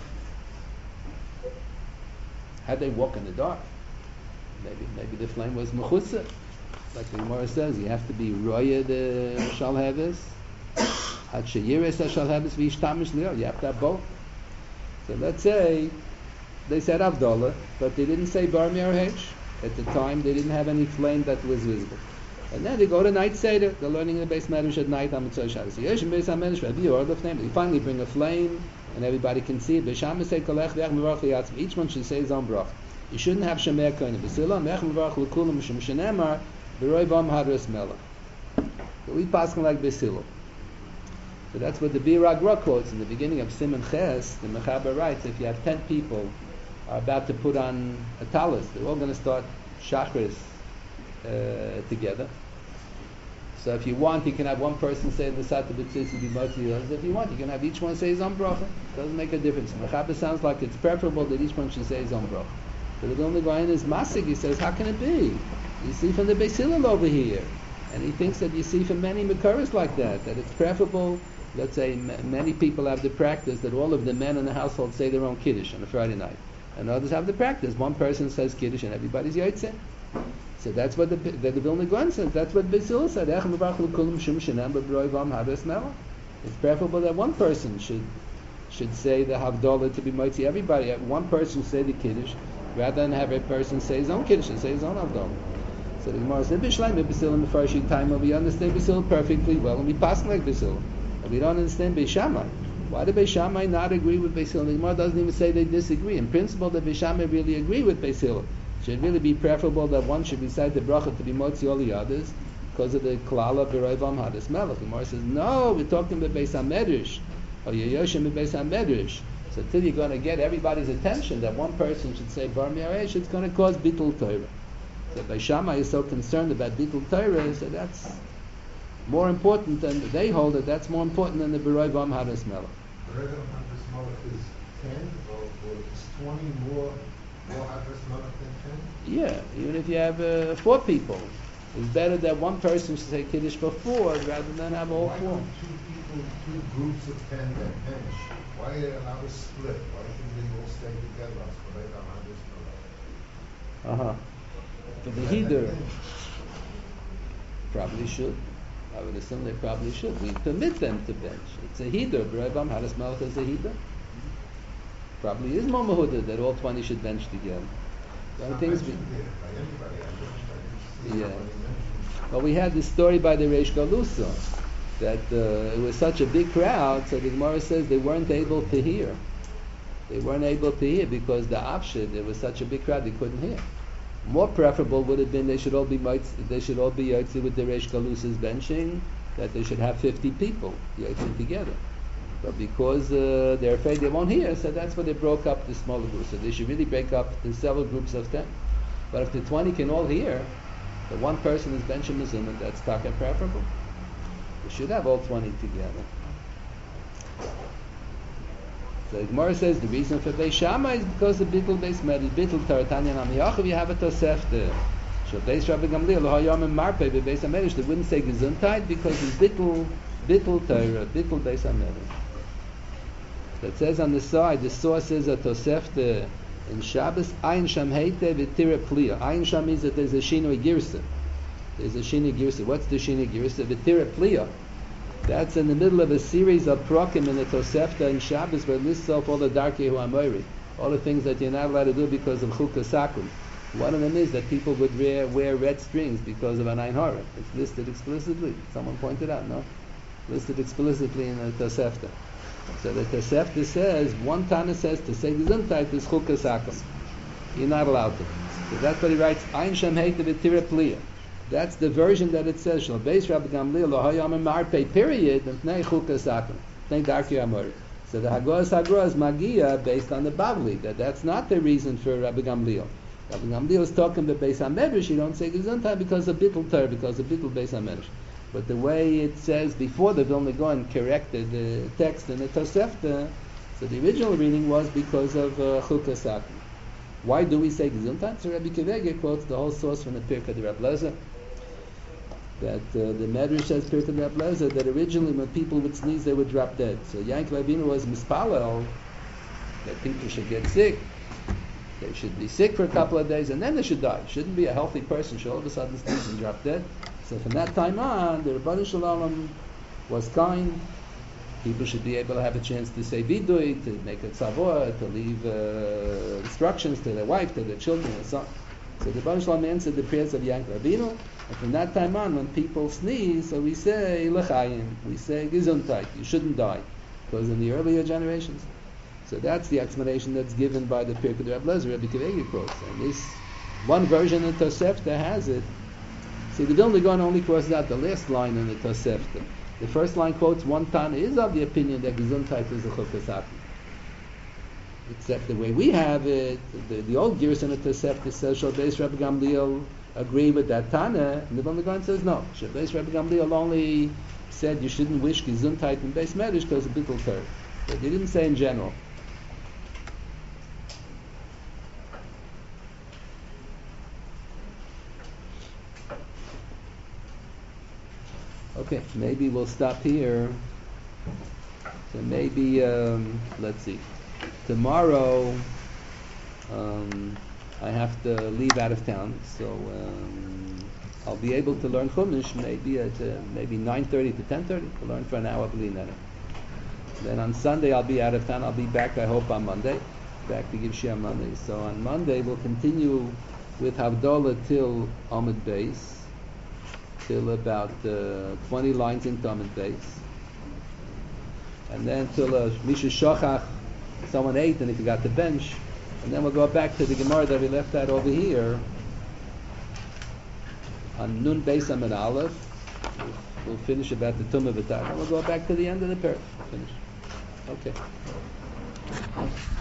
Speaker 1: Had they walk in the dark? Maybe maybe the flame was mechutza. like the Gemara says, you have to be roya the shalheves, had sheyiris shalheves v'ishtamish lior. You have to have both. So let's say they said Avdallah, but they didn't say Bar Mi'arhech. At the time, they didn't have any flame that was visible. And then they go to night Seder. They're learning in the Beis Medrash at night on Mitzvah Shabbos. Yesh in Beis HaMedrash, Rabbi Yehuda of name. They finally bring a flame, and everybody can see it. Beisham say Kolech V'ech Mevarach Liyatzim. Each one should say his own brach. You shouldn't have Shemer Kohen B'Sila. V'ech Mevarach L'Kulam Shem Shenemar B'Roi Bam Hadras Melech. So we pass like B'Sila. So that's what the Biragra quotes in the beginning of Simon Ches. The Mechaber writes, if you have ten people are about to put on a talis, they're all going to start Shachris uh, together. So if you want, you can have one person say the Sata B'Tzitzi B'Motzi. If you want, you can have each one say his own bracha. Doesn't make a difference. Mechaber sounds like it's preferable that each one should say his own bracha. But the Vilna Gaon is Masig. He says, how can it be? You see from the Beis Hillel over here. And he thinks that you see from many Makaras like that, that it's preferable. Let's say m- many people have the practice that all of the men in the household say their own Kiddush on a Friday night. And others have the practice. One person says Kiddush and everybody's Yotzeh. So that's what the, the, the Vilna Gaon says. That's what Beis Hillel said. It's preferable that one person should should say the Havdalah to be Motzi everybody. One person should say the Kiddush rather than have a person say his own Kiddush and say his own Havdalah. So the Gemara said, Bishleim, Beis Hillel in the first time, we understand Beis Hillel perfectly well, and we pass like Beis Hillel. And we don't understand Beis Shammai. Why do Beis Shammai not agree with Beis Hillel? The Gemara doesn't even say they disagree. In principle, the Beis Shammai really agree with Beis Hillel. It should really be preferable that one should recite the bracha to be motzi all the others because of the klala b'roi vam hadas melech. The Gemara says, no, we're talking about Beis HaMedrash, or Yoshim Beis HaMedrash. So till you're going to get everybody's attention that one person should say Bar Mi'aresh, it's going to cause Bitul Torah. So Beis Shammai is so concerned about Bitul Torah, so that's more important than, they hold that that's more important than the B'roi Vam Hadas Melech.
Speaker 2: B'roi Vam Hadas Melech is ten, or, or is twenty more, more Hadas Melech than ten?
Speaker 1: Yeah, even if you have uh, four people, it's better that one person should say Kiddush for four rather than have all
Speaker 2: Why
Speaker 1: four.
Speaker 2: don't two people, two groups of ten that bench? Why are they allowed to split? Why shouldn't they all stay together? B'roi Vam Hadas Melech.
Speaker 1: Uh-huh. For the Heder, probably should. I would assume they probably should. We permit them to bench. It's a Heder. B'roi Vam Hadas Melech is a Heder. Probably is Momahuda that all twenty should bench together. The only thing is, yeah. Well, we had this story by the Reish Galusa that uh, it was such a big crowd, so the Gemara says they weren't able to hear. They weren't able to hear because the Apshid, there was such a big crowd they couldn't hear. More preferable would have been they should all be they should all be yotzi with the Reish Galusa's benching, that they should have fifty people yotzi together. But because uh, they're afraid they won't hear, so that's why they broke up the smaller groups. So they should really break up in several groups of ten. But if the twenty can all hear, the one person is benching Mizumah, that's taka preferable. We should have all twenty together. So the Gemara says the reason for Beis Shammai is because the Bittul Beis Medrash, Bittul Taratanya Nam Yachav, you have a Tosefta. So Beis Rabbi Gamliel, Hayom and Marpei, Beis HaMedrash, they wouldn't say Gesundheit because it's Bittul, Bittul Torah, Bittul Beis HaMedrash. That says on the side, the source is a Tosefta in Shabbos, Ayin Sham Heite V'Tira Pliya. Ayin Sham means that there's a Shinui Girsa. There's a Shinui Girsa. What's the Shinui Girsa? V'Tira Pliya. That's in the middle of a series of prokim in the Tosefta in Shabbos where it lists off all the Darkei Hu Amori, all the things that you're not allowed to do because of Chukah Sakum. One of them is that people would wear, wear red strings because of an Ein Hara. It's listed explicitly. Someone pointed out, no? Listed explicitly in the Tosefta. So the Tosefta says, one Tana says to say Gesundheit is Chukah Sakum. You're not allowed to. So that's what he writes, Ein Shem Heite V'Tira Pliya. That's the version that it says, Shal Beis Rabbi Gamliel, Lo Hayam and Marpei, period, and Pnei Chukah Sakum. Pnei Darkei Amori. So the Hagos Hagra is Magia based on the Bavli, that that's not the reason for Rabbi Gamliel. Rabbi Gamliel is talking about Beis HaMedrash, you don't say Gesundheit because of Bittul Torah, because of Bittul Beis HaMedrash. But the way it says before the Vilna Gaon corrected the text in the Tosefta, so the original reading was because of uh, Chukah Sakum. Why do we say Gesundheit? So Rabbi Kivege quotes the whole source from the Pirkei de Rabbi Lezer, that uh, the Medrash says Pirkei de Rabbi Lezer, that originally when people would sneeze they would drop dead. So Yankov Avinu was mispalel that people should get sick, They should be sick for a couple of days and then they should die. Shouldn't be a healthy person should all of a sudden sneeze and drop dead. So from that time on, the Rebbeinu Shalom was kind. People should be able to have a chance to say vidui, to make a tzavor, to leave uh, instructions to their wife, to their children, and so on. So the Rebbeinu Shalom answered the prayers of Yank Rabinu, and from that time on, when people sneeze, so we say l'chaim, we say gesundheit, you shouldn't die, because in the earlier generations. So that's the explanation that's given by the Pirkei Rebbe Lezer, Rebbe Kivegi quotes. And this one version of Tosefta has it. See, the Vilna Gaon only crosses out the last line in the Tosefta. The first line quotes one Tana is of the opinion that gesundheit is a chukas hatin. Except the way we have it, the, the old Gerson of Tosefta says Shal Beis Rebbe Gamliel agree with that Tana, and the Vilna Gaon says no. Shal Beis Rebbe Gamliel only said you shouldn't wish gesundheit in Beis Medrash because of bittul Torah. But they didn't say in general. Okay, maybe we'll stop here. So maybe, um, let's see. Tomorrow, um, I have to leave out of town, so um, I'll be able to learn Chumash maybe at uh, maybe nine thirty to ten thirty to learn for an hour. Then on Sunday I'll be out of town. I'll be back, I hope, on Monday. Back to give Shia Monday. So on Monday we'll continue with Havdalah till Amud Beis. Till about uh, twenty lines in Amud Beis, and then till uh, Misha Shochach, someone ate and he forgot to bench, and then we'll go back to the Gemara that we left out over here on Nun Beis Amud Aleph. We'll, we'll finish about the Tumah V'Tar, and we'll go back to the end of the parak. Finish. Okay.